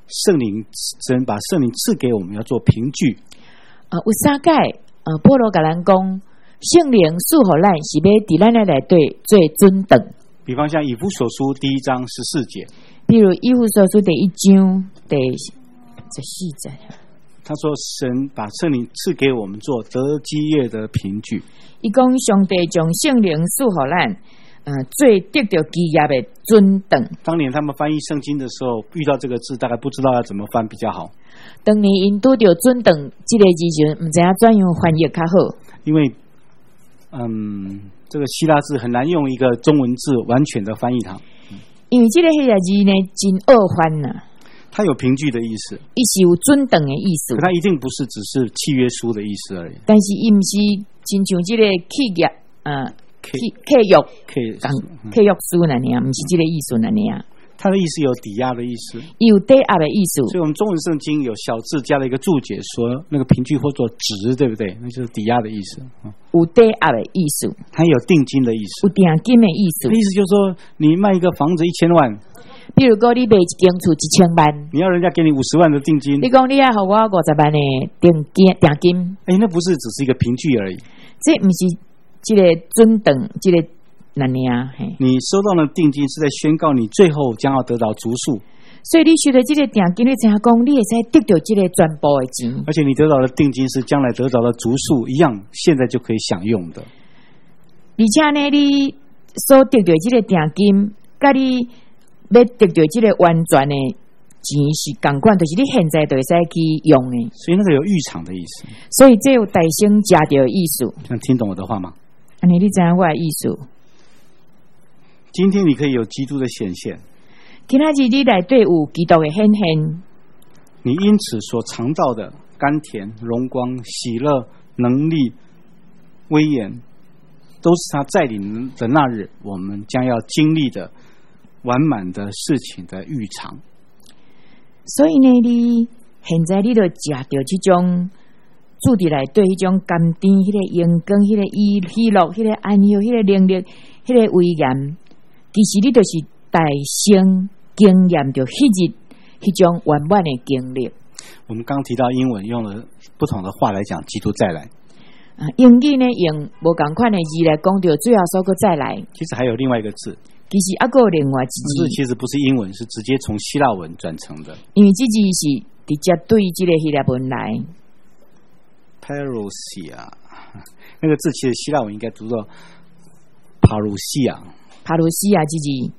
圣灵，神把圣灵赐给我们，要做凭据。 有三解，保罗甲咱讲，圣灵赐予咱是要伫咱的内底做准等。 比方像以弗所书第1章14节， 比如以弗所书第1章第14节， 他说神把圣灵赐给我们做得基业的凭据。 伊讲上帝将圣灵赐予咱，做得到基业的准等。 当年他们翻译圣经的时候，遇到这个字，大概不知道要怎么翻比较好。 当年因拄到准等这个字时，唔知影怎样翻译较好。 因为，这个希腊字很难用一个中文字完全的翻译它。 因为这个希腊字呢，真恶翻呐。 它有凭据的意思， 伊是有准等的意思。 可它一定不是只是契约书的意思而已。 但是伊唔是亲像这个契约，契约书那样，唔是这个意思那样。 它的意思有抵押的意思， 有抵押的意思。 所以我们中文圣经有小字加了一个注解，说那个凭据或者值，对不对？那就是抵押的意思。 有抵押的意思， 它有定金的意思， 有定金的意思。 意思就是说，你卖一个房子1000万， 比如说你卖一间厝1000万， 你要人家给你50万的定金， 你讲你要给我50万的定金， 那不是只是一个凭据而已， 这不是这个准等，这个那样。 你收到的定金是在宣告你最后将要得到足数， 所以你收到这个定金，你才讲你会使得到这个全部的钱， 而且你得到的定金是将来得到的足数一样，现在就可以享用的。 而且呢，你所得到这个定金，甲你要得到这个完全的钱是同款，就是你现在就会使去用的。 所以那个有预场的意思， 所以这有代升加的意思。 能听懂我的话吗？ 安尼你知影我的意思？ 今天你可以有基督的显现， 今仔日你内底有基督的显现， 你因此所尝到的甘甜、荣光、喜乐、能力、威严，都是他在临的那日我们将要经历的完满的事情的预尝。 所以呢，你现在你就食到这种主伫内底迄种甘甜、迄个阳光、迄个喜乐、迄个安息、迄个能力、迄个威严。其实你就是大声经验着迄种完满的经历。 我们刚提到英文用了不同的话来讲基督再来， 英语呢用无同款的字来讲着最后所个再来。 其实还有另外一个字， 其实还有另外一字， 其实不是英文，是直接从希腊文转成的。 因为这字是直接对这个希腊文来。 Parousia， 那个字其实希腊文应该读作帕鲁西亚。 帕鲁西亚这字，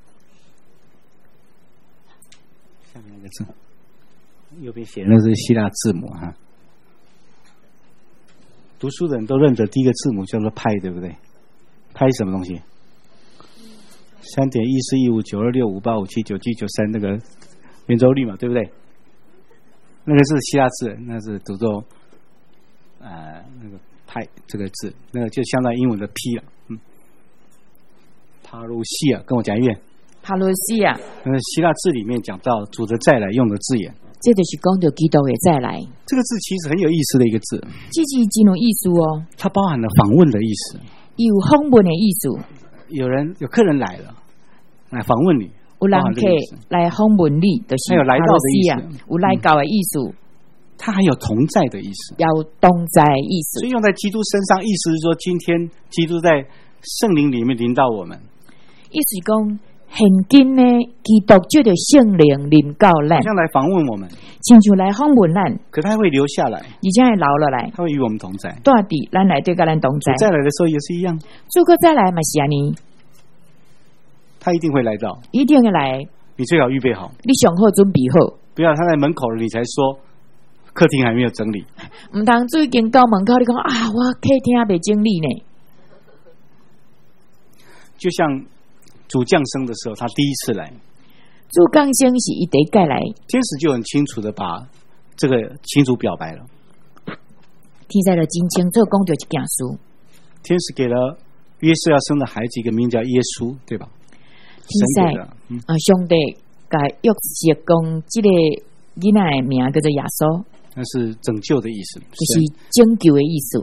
下面那个字，右边写的是希腊字母哈。读书的人都认得第一个字母叫做派，对不对？派什么东西？3.1415926585797973那个圆周率嘛，对不对？那个是希腊字，那是读作那个派这个字，那个就相当于英文的 P 了。帕鲁西亚，跟我讲一遍。 帕鲁西亚， 希腊字里面讲到主的再来用的字眼， 这就是讲到基督的再来。 这个字其实很有意思的一个字， 这字真有意思哦。 它包含了访问的意思， 有访问的意思。有客人来了，来访问你， 有人客来访问你，就是有来到的意思， 有来到的意思。 它还有同在的意思， 有同在的意思。 所以用在基督身上，意思是说，今天基督在圣灵里面临到我们。 意思是讲，现今呢，基督就着圣灵临到咱， 好像来访问我们， 亲像来访问咱， 可他会留下来， 而且会留落来， 他会与我们同在， 住伫咱内底，甲咱同在。 再来的时候也是一样， 主个再来嘛是安尼， 他一定会来到， 一定会来。 你最好预备好， 你上好准备好， 不要他在门口了，你才说客厅还没有整理。 唔通最近到门口，你讲啊，我客厅还没整理呢。 就像主降生的时候，他第一次来， 主降生是一第一届来， 天使就很清楚的把这个清楚表白了。 天使就真清楚讲到一件事， 天使给了约瑟要生的孩子一个名叫耶稣，对吧？ 天使上帝甲约瑟讲，这个囡仔的名叫做耶稣， 那是拯救的意思， 就是拯救的意思。 他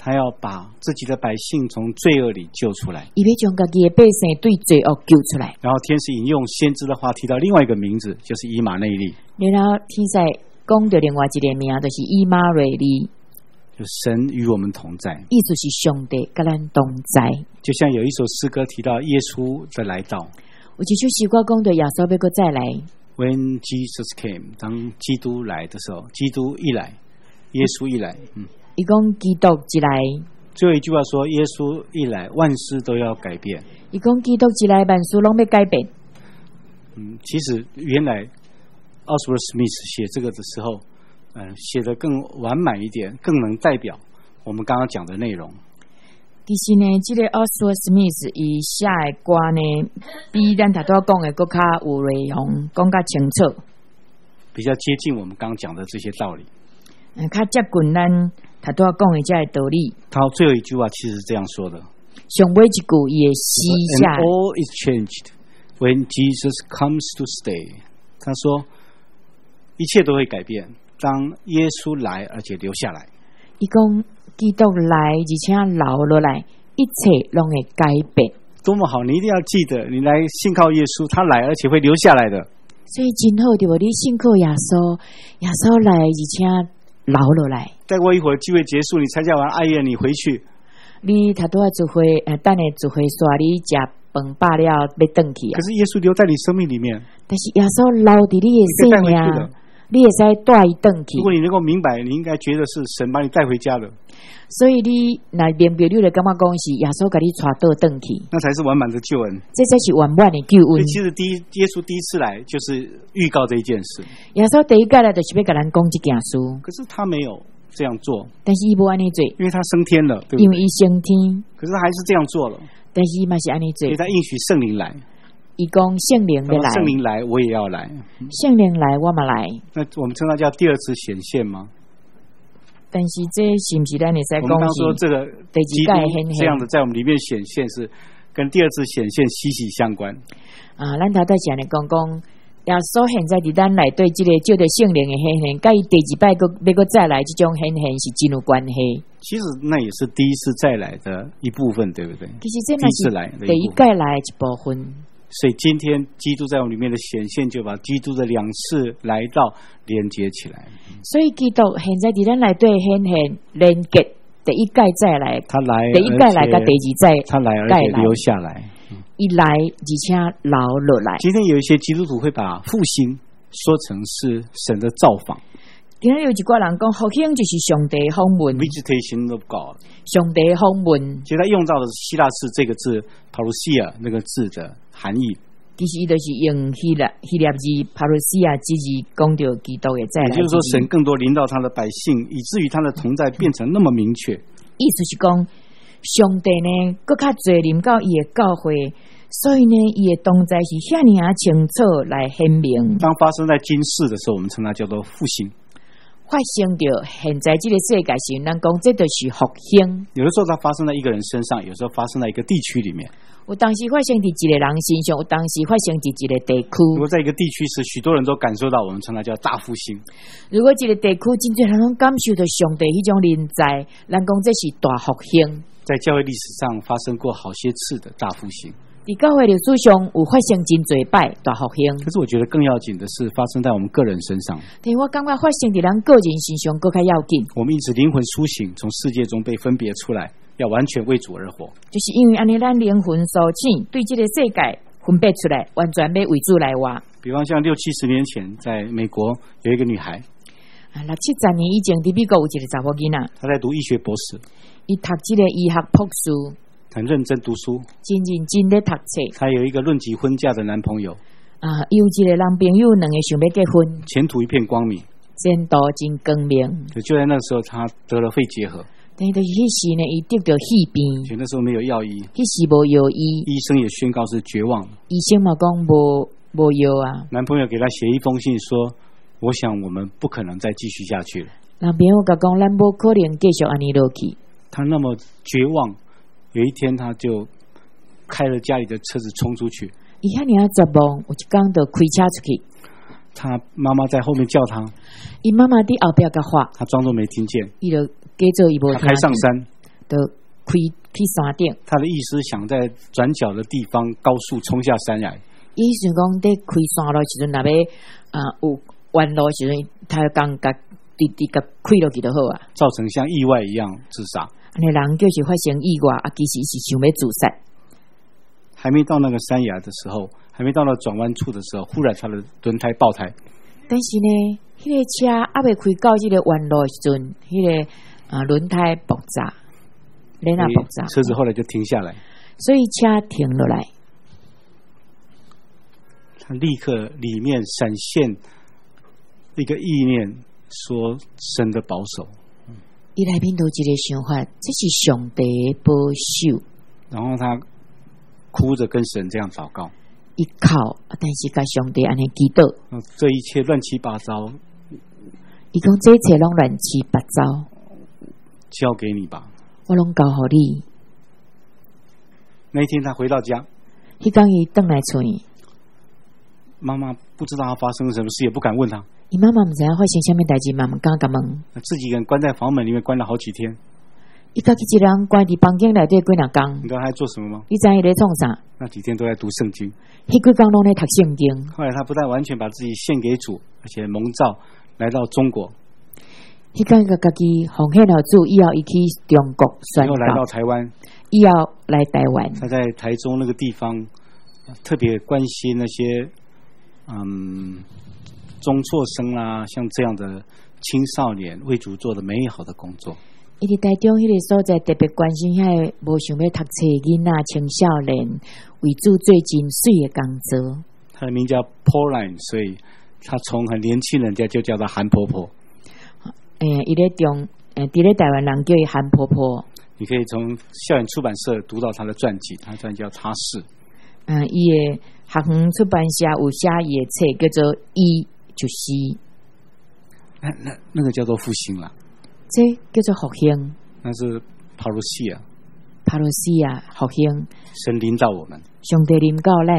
他要把自己的百姓从罪恶里救出来。 伊要将家己的百姓对罪恶救出来。 然后天使引用先知的话提到另外一个名字，就是以马内利。 然后天使讲到另外一个名，就是以马内利， 就神与我们同在， 意思是上帝跟咱同在。 就像有一首诗歌提到耶稣的来到， 有一首诗歌讲到耶稣要搁再来。 When Jesus came， 当基督来的时候，基督一来，耶稣一来， 伊讲基督一来， 最后一句话说耶稣一来，万事都要改变。 伊讲基督一来，万事拢要改变。 其实原来奥斯沃史密斯写这个的时候，写得更完满一点，更能代表我们刚刚讲的内容。 其实呢，这个奥斯沃史密斯伊写的歌呢，比咱头拄讲的更较有内容，讲较清楚， 比较接近我们刚刚讲的这些道理。 较接近咱头拄讲的这个道理。 他最后一句话其实是这样说的： 上尾一句伊的诗写 ，And all is changed when Jesus comes to stay。他说，一切都会改变，当耶稣来而且留下来。 伊讲基督来，而且留落来，一切拢会改变。 多么好！你一定要记得，你来信靠耶稣，他来而且会留下来的。 所以真好，对不？你信靠耶稣，耶稣来，而且留落来。 再过一会儿聚会结束，你参加完爱宴，你回去， 你头拄仔聚会，等下聚会煞你食饭饱了，要转去啊。 可是耶稣留在你生命里面， 但是耶稣留伫你的生命，你会使带伊转去。 如果你能够明白，你应该觉得是神把你带回家的。 所以你若明白，你就感觉讲是耶稣甲你带倒转去， 那才是完满的救恩。 这才是完满的救恩。 其实耶稣第一次来就是预告这一件事。 耶稣第一届来就是要甲咱讲这件事， 可是他没有这样做， 但是伊无安尼做， 因为他升天了，对不对？ 因为伊升天， 可是还是这样做了， 但是伊嘛是安尼做， 所以他应许圣灵来。 伊讲圣灵要来， 圣灵来，我也要来。 圣灵来，我嘛来。 那我们称它叫第二次显现吗？ 但是这是不是咱会使讲？ 我们刚说这个第几届显现这样的在我们里面显现是跟第二次显现息息相关啊。咱头在前讲耶稣现在伫咱内对这个借着圣灵的显现，甲伊第二摆要搁再来这种显现是真有关系。 其实那也是第一次再来的一部分，对不对？ 其实这嘛是第一届来的一部分。 所以今天基督在我们里面的显现，就把基督的两次来到连接起来。 所以基督现在伫咱内对显现连接第一届再来， 他来第一届来甲第二届， 他来而且留下来， 一来而且留落来。 今天有一些基督徒会把复兴说成是神的造访。 今天有一挂人讲复兴就是上帝访问 ，visitation of God， 上帝访问。 其实他用到的是希腊式这个字 parousia 那个字的含义。 其实伊就是用希腊字 parousia 之字讲到基督的再来， 也就是说神更多临到他的百姓，以至于他的同在变成那么明确。 意思是讲上帝呢更较侪临到伊的教会，所以呢伊的同在是遐尔清楚来显明。 当发生在今世的时候，我们称它叫做复兴。 发生着现在这个世界时，咱讲这就是复兴。 有的时候它发生在一个人身上，有时候发生在一个地区里面。 有当时发生在一个人身上，有当时发生在一个地区。 如果在一个地区时，许多人都感受到，我们称它叫大复兴。 如果一个地区真侪人拢感受到上帝迄种临在，咱讲这是大复兴。 在教会历史上发生过好些次的大复兴。 在教会历史上有发生真侪摆大复兴， 可是我觉得更要紧的是发生在我们个人身上。 但我感觉发生在咱个人身上更加要紧。 我们因此灵魂苏醒，从世界中被分别出来，要完全为主而活。 就是因为安尼，咱灵魂苏醒，对这个世界分别出来，完全要为主来活。 比方像60-70年前，在美国有一个女孩 ，60-70年以前，在美国有一个查某囡仔， 她在读医学博士， 伊读这个医学博士。 很认真读书， 真认真在读册。 她有一个论及婚嫁的男朋友， 有一个男朋友，两个想要结婚， 前途一片光明， 前途真光明。 就在那个时候，她得了肺结核。 但是迄时呢，伊得到肺病， 那时候没有药医， 迄时无药医， 医生也宣告是绝望了。 医生嘛讲无药啊。 男朋友给她写一封信说：“我想我们不可能再继续下去了。” 男朋友甲讲，咱无可能继续安尼落去。 他那么绝望。有一天，他就开了家里的车子冲出去。 伊遐尔绝望，有一天就开车出去。 他妈妈在后面叫他， 伊妈妈伫后壁甲喊， 他装作没听见。 伊就假做伊无听。 他开上山， 就开去山顶。 他的意思想在转角的地方高速冲下山崖。 伊想讲伫开山路时阵，若要有弯路时阵，他刚甲直甲开落去就好啊， 造成像意外一样自杀。 安尼人就是发生意外啊，其实是想要自杀。 还没到那个山崖的时候，还没到那转弯处的时候，忽然他的轮胎爆胎。 但是呢，迄个车还未开到这个弯路的时阵，迄个轮胎爆炸，轮胎爆炸， 车子后来就停下来， 所以车停落来。 他立刻里面闪现一个意念，说神的保守。 伊内面都一个想法，这是上帝的保守。 然后他哭着跟神这样祷告， 一靠，但是甲上帝安尼祈祷。 这一切乱七八糟， 伊讲这一切拢乱七八糟， 交给你吧， 我拢交互你。 那一天他回到家， 迄天伊转来厝里， 妈妈不知道他发生了什么事，也不敢问他。 伊妈妈唔知影发生什么代志，妈妈敢甲问。 自己一个人关在房门里面关了好几天。 伊家己一人关伫房间内底几两工。 你知道他在做什么吗？ 你知伊咧创啥？ 那几天都在读圣经。 迄几工拢咧读圣经。 后来他不但完全把自己献给主，而且蒙召来到中国。 迄天个家己奉献了主，以后伊去中国宣告， 以后来到台湾， 以后来台湾。 他在台中那个地方特别关心那些中辍生啦，像这样的青少年为主做的美好的工作。 伊伫台中迄个所在特别关心遐无想要读册囡仔、青少年，为主做真水的工作。 他的名叫 Pauline， 所以他从很年轻人家就叫他韩婆婆。 伊咧伫咧台湾人叫伊韩婆婆。 你可以从校园出版社读到他的传记，他的传记叫《他是》。 伊的学园出版社有写伊的册，叫做《伊就是》。 那个叫做复兴啦。 这叫做复兴， 那是帕鲁西亚， 帕鲁西亚复兴， 神领导我们， 上帝领导咱。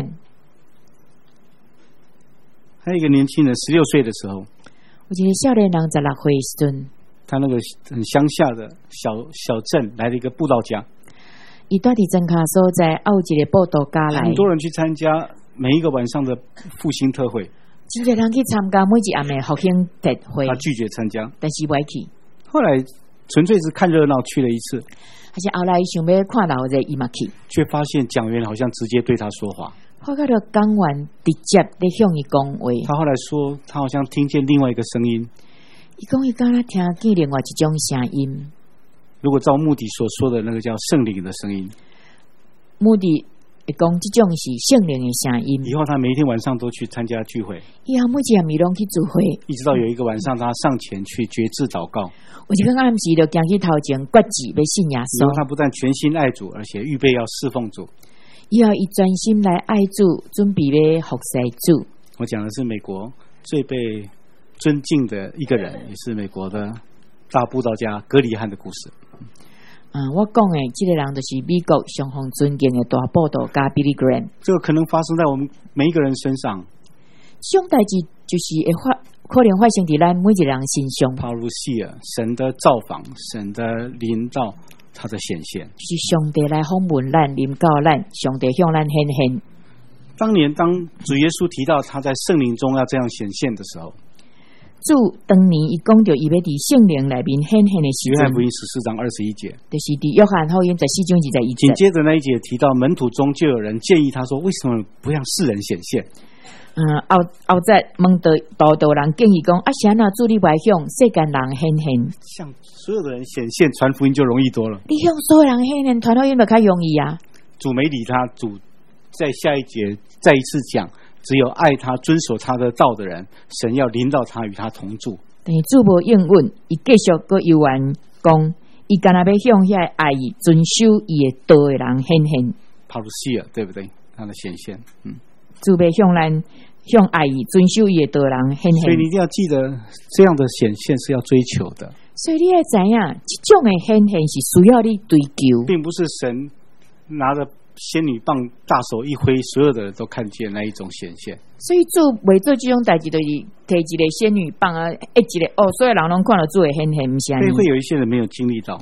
还有一个年轻人，16岁的时候， 有一个少年人16岁时阵， 他那个很乡下的小镇来了一个布道家， 伊住伫真卡所在，有一个布道家来， 很多人去参加每一个晚上的复兴特会， 真侪人去参加每一暗的复兴特会， 他拒绝参加， 但是袂去。 后来纯粹是看热闹去了一次， 还是后来想要看老热，伊嘛去， 却发现讲员好像直接对他说话。 发觉到讲员直接在向伊讲话。 他后来说，他好像听见另外一个声音。 伊讲伊敢若听见另外一种声音。 如果照目的所说的那个叫圣灵的声音， 目的会讲这种是圣灵的声音。 以后他每一天晚上都去参加聚会， 以后每一暗暝拢去聚会， 一直到有一个晚上他上前去决志祷告。 有一个暗时就行去头前决志要信耶稣。 以后他不但全心爱主，而且预备要侍奉主。 以后伊专心来爱主，准备要服侍主。 我讲的是美国最被尊敬的一个人，也是美国的大布道家格里汉的故事。 我讲的这个人就是美国上方尊敬的大布道家 Billy Graham。 这个可能发生在我们每一个人身上。 这种代志就是可能发生在咱每一个人身上。 帕鲁西亚，神的造访，神的临到，他的显现， 就是上帝来访问咱、临到咱，上帝向咱显现。 当年当主耶稣提到他在圣灵中要这样显现的时候， 主当年伊讲到伊要伫圣灵内面显现的时阵， 约翰福音14章21节， 就是伫约翰福音14章21节。 紧接着那一节提到门徒中就有人建议他说，为什么不让世人显现？ 后在问道人建议讲，是安怎主你不向世间人显现？ 向所有的人显现，传福音就容易多了。 你向所有人显现，传福音就较容易啊。 主没理他，主在下一节再一次讲，只有爱他、遵守他的道的人，神要领导他与他同住。 但是主无应允，伊继续搁犹原讲，伊干那要向遐爱伊、遵守伊的道的人显现。 帕鲁西亚，对不对？他的显现， 主要向爱伊、遵守伊的道的人显现。 所以你一定要记得，这样的显现是要追求的。 所以你要知影，这种的显现是需要你追求， 并不是神拿着仙女棒大手一挥，所有的人都看见那一种显现。 所以主为做这种代志，就是摕一个仙女棒啊，一个所有人拢看到主的显现，不是？ 所以会有一些人没有经历到。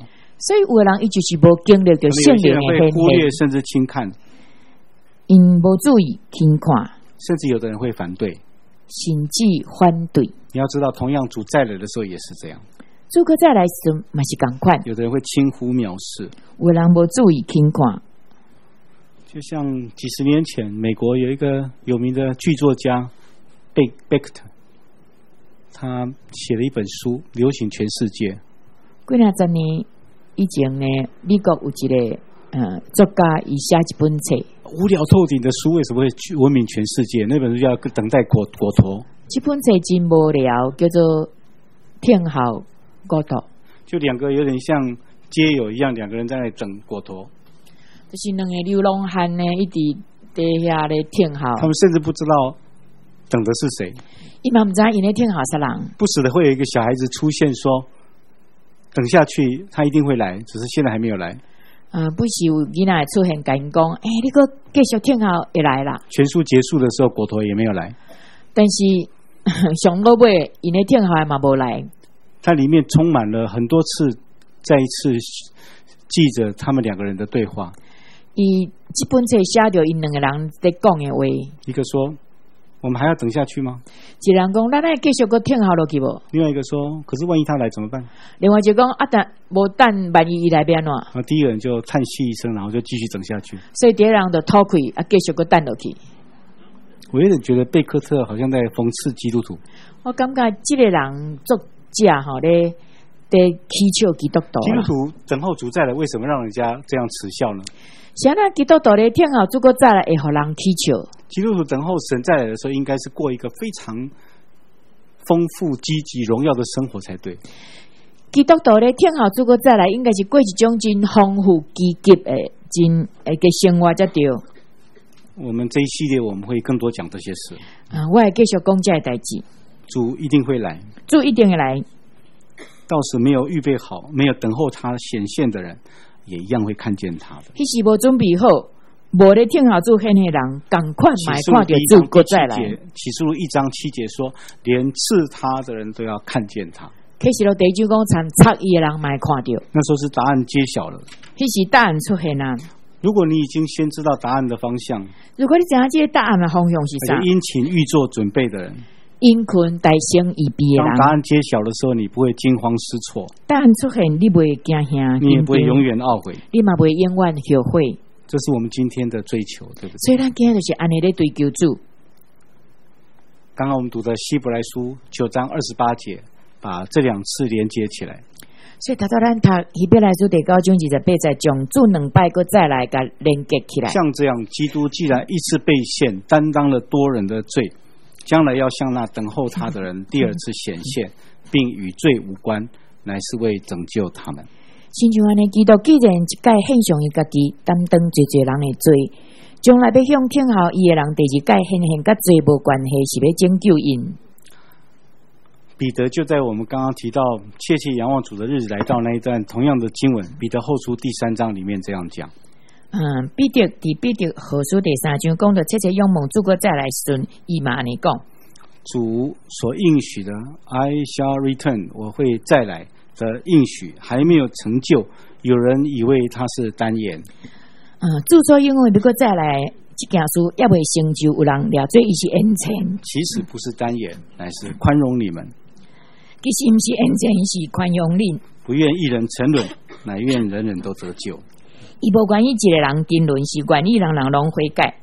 所以有的人伊就是无经历到圣灵的会忽略甚至轻看， 因无注意轻看， 甚至有的人会反对， 甚至反对。 你要知道，同样主再来的时候也是这样。 主閣再來時嘛是同款， 有的人会轻忽藐視， 有人無注意輕看。 就像几十年前，美国有一个有名的剧作家贝克特，他写了一本书，流行全世界。 幾廿十年以前呢，美國有一個作家，伊寫一本冊， 无聊透顶的书为什么会闻名全世界？那本书叫《等待果陀》。 這本冊真無聊，叫做聽候果陀。 就两个有点像街友一样，两个人在那里等果陀。 就是两个流浪漢呢，一直在遐咧聽候。 他们甚至不知道等的是谁。 伊嘛唔知因咧聽候啥人。 不时的会有一个小孩子出现说，等下去他一定会来，只是现在还没有来。 不是有囡仔出現甲因講，你個繼續聽候會來啦。 全书结束的时候，果陀也没有来。 但是上到尾，因咧聽候嘛無來。 它里面充满了很多次，再一次记着他们两个人的对话。 伊这本册写着因两个人在讲的话。 一个说：“我们还要等下去吗？” 一人讲：“咱来继续搁听候落去无？” 另外一个说：“可是万一他来怎么办？” 另外一个讲：“但无等万一伊来变怎？” 第一个人就叹息一声，然后就继续等下去。 所以第一人就吐气，继续搁等落去。 我有点觉得贝克特好像在讽刺基督徒。 我感觉这个人作者咧在取笑基督徒。 基督徒等候主再来，为什么让人家这样耻笑呢？ 像那基督徒咧听候主再来，会互人取笑。 基督徒等候神再来的时候，应该是过一个非常丰富、积极、荣耀的生活才对。 基督徒咧听候主再来，应该是过一种真丰富、积极的、真嘅生活才对。 我们这一系列我们会更多讲这些事。 我会继续讲这个代志。 主一定会来， 主一定会来。 到时没有预备好、没有等候他显现的人，也一样会看见他的。 迄时无准备好，无咧听候主显的人，赶快买看到主国再来。 启示录1章7节说，连刺他的人都要看见他。 启示录第1章讲，参插伊的人买看到。 那时候是答案揭晓了。 迄时答案出现啊。 如果你已经先知道答案的方向， 如果你知道这个答案的方向是啥， 殷勤预做准备的人， 殷勤大心预备的人， 当答案揭晓的时候，你不会惊慌失措。 答案出现，你不会惊吓， 你也不会永远懊悔， 你嘛不会永远后悔。 这是我们今天的追求，对不对？ 所以咱今天就是安尼咧追求主。 刚刚我们读的希伯来书9章28节，把这两次连接起来。 所以，他到咱读希伯来书第9章28节，将主两摆搁再来甲连接起来。 像这样，基督既然一次被献，担当了多人的罪，将来要向那等候他的人第二次显现，并与罪无关，乃是为拯救他们。 亲像安尼，基督既然一届献上伊家己担当侪人的罪，将来要向听候伊的人第二届显现，甲罪无关系，是要拯救因。 彼得就在我们刚刚提到切切仰望主的日子来到那一段同样的经文，彼得后书第3章里面这样讲。 彼得后书第3章讲到切切仰望主国再来时，伊嘛安尼讲： 主所应许的 I shall return， 我会再来的应许还没有成就，有人以为他是单言。 主所应许要搁再来这件事也未成就，有人了做伊是延前。 其实不是单言，乃是宽容你们。 其实不是延前，是宽容你。 不愿一人沉沦，乃愿人人都得救。 伊无关于一个人沉沦，是关于人人拢悔改。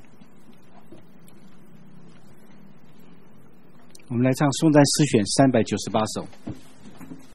我们来唱颂赞诗选398首。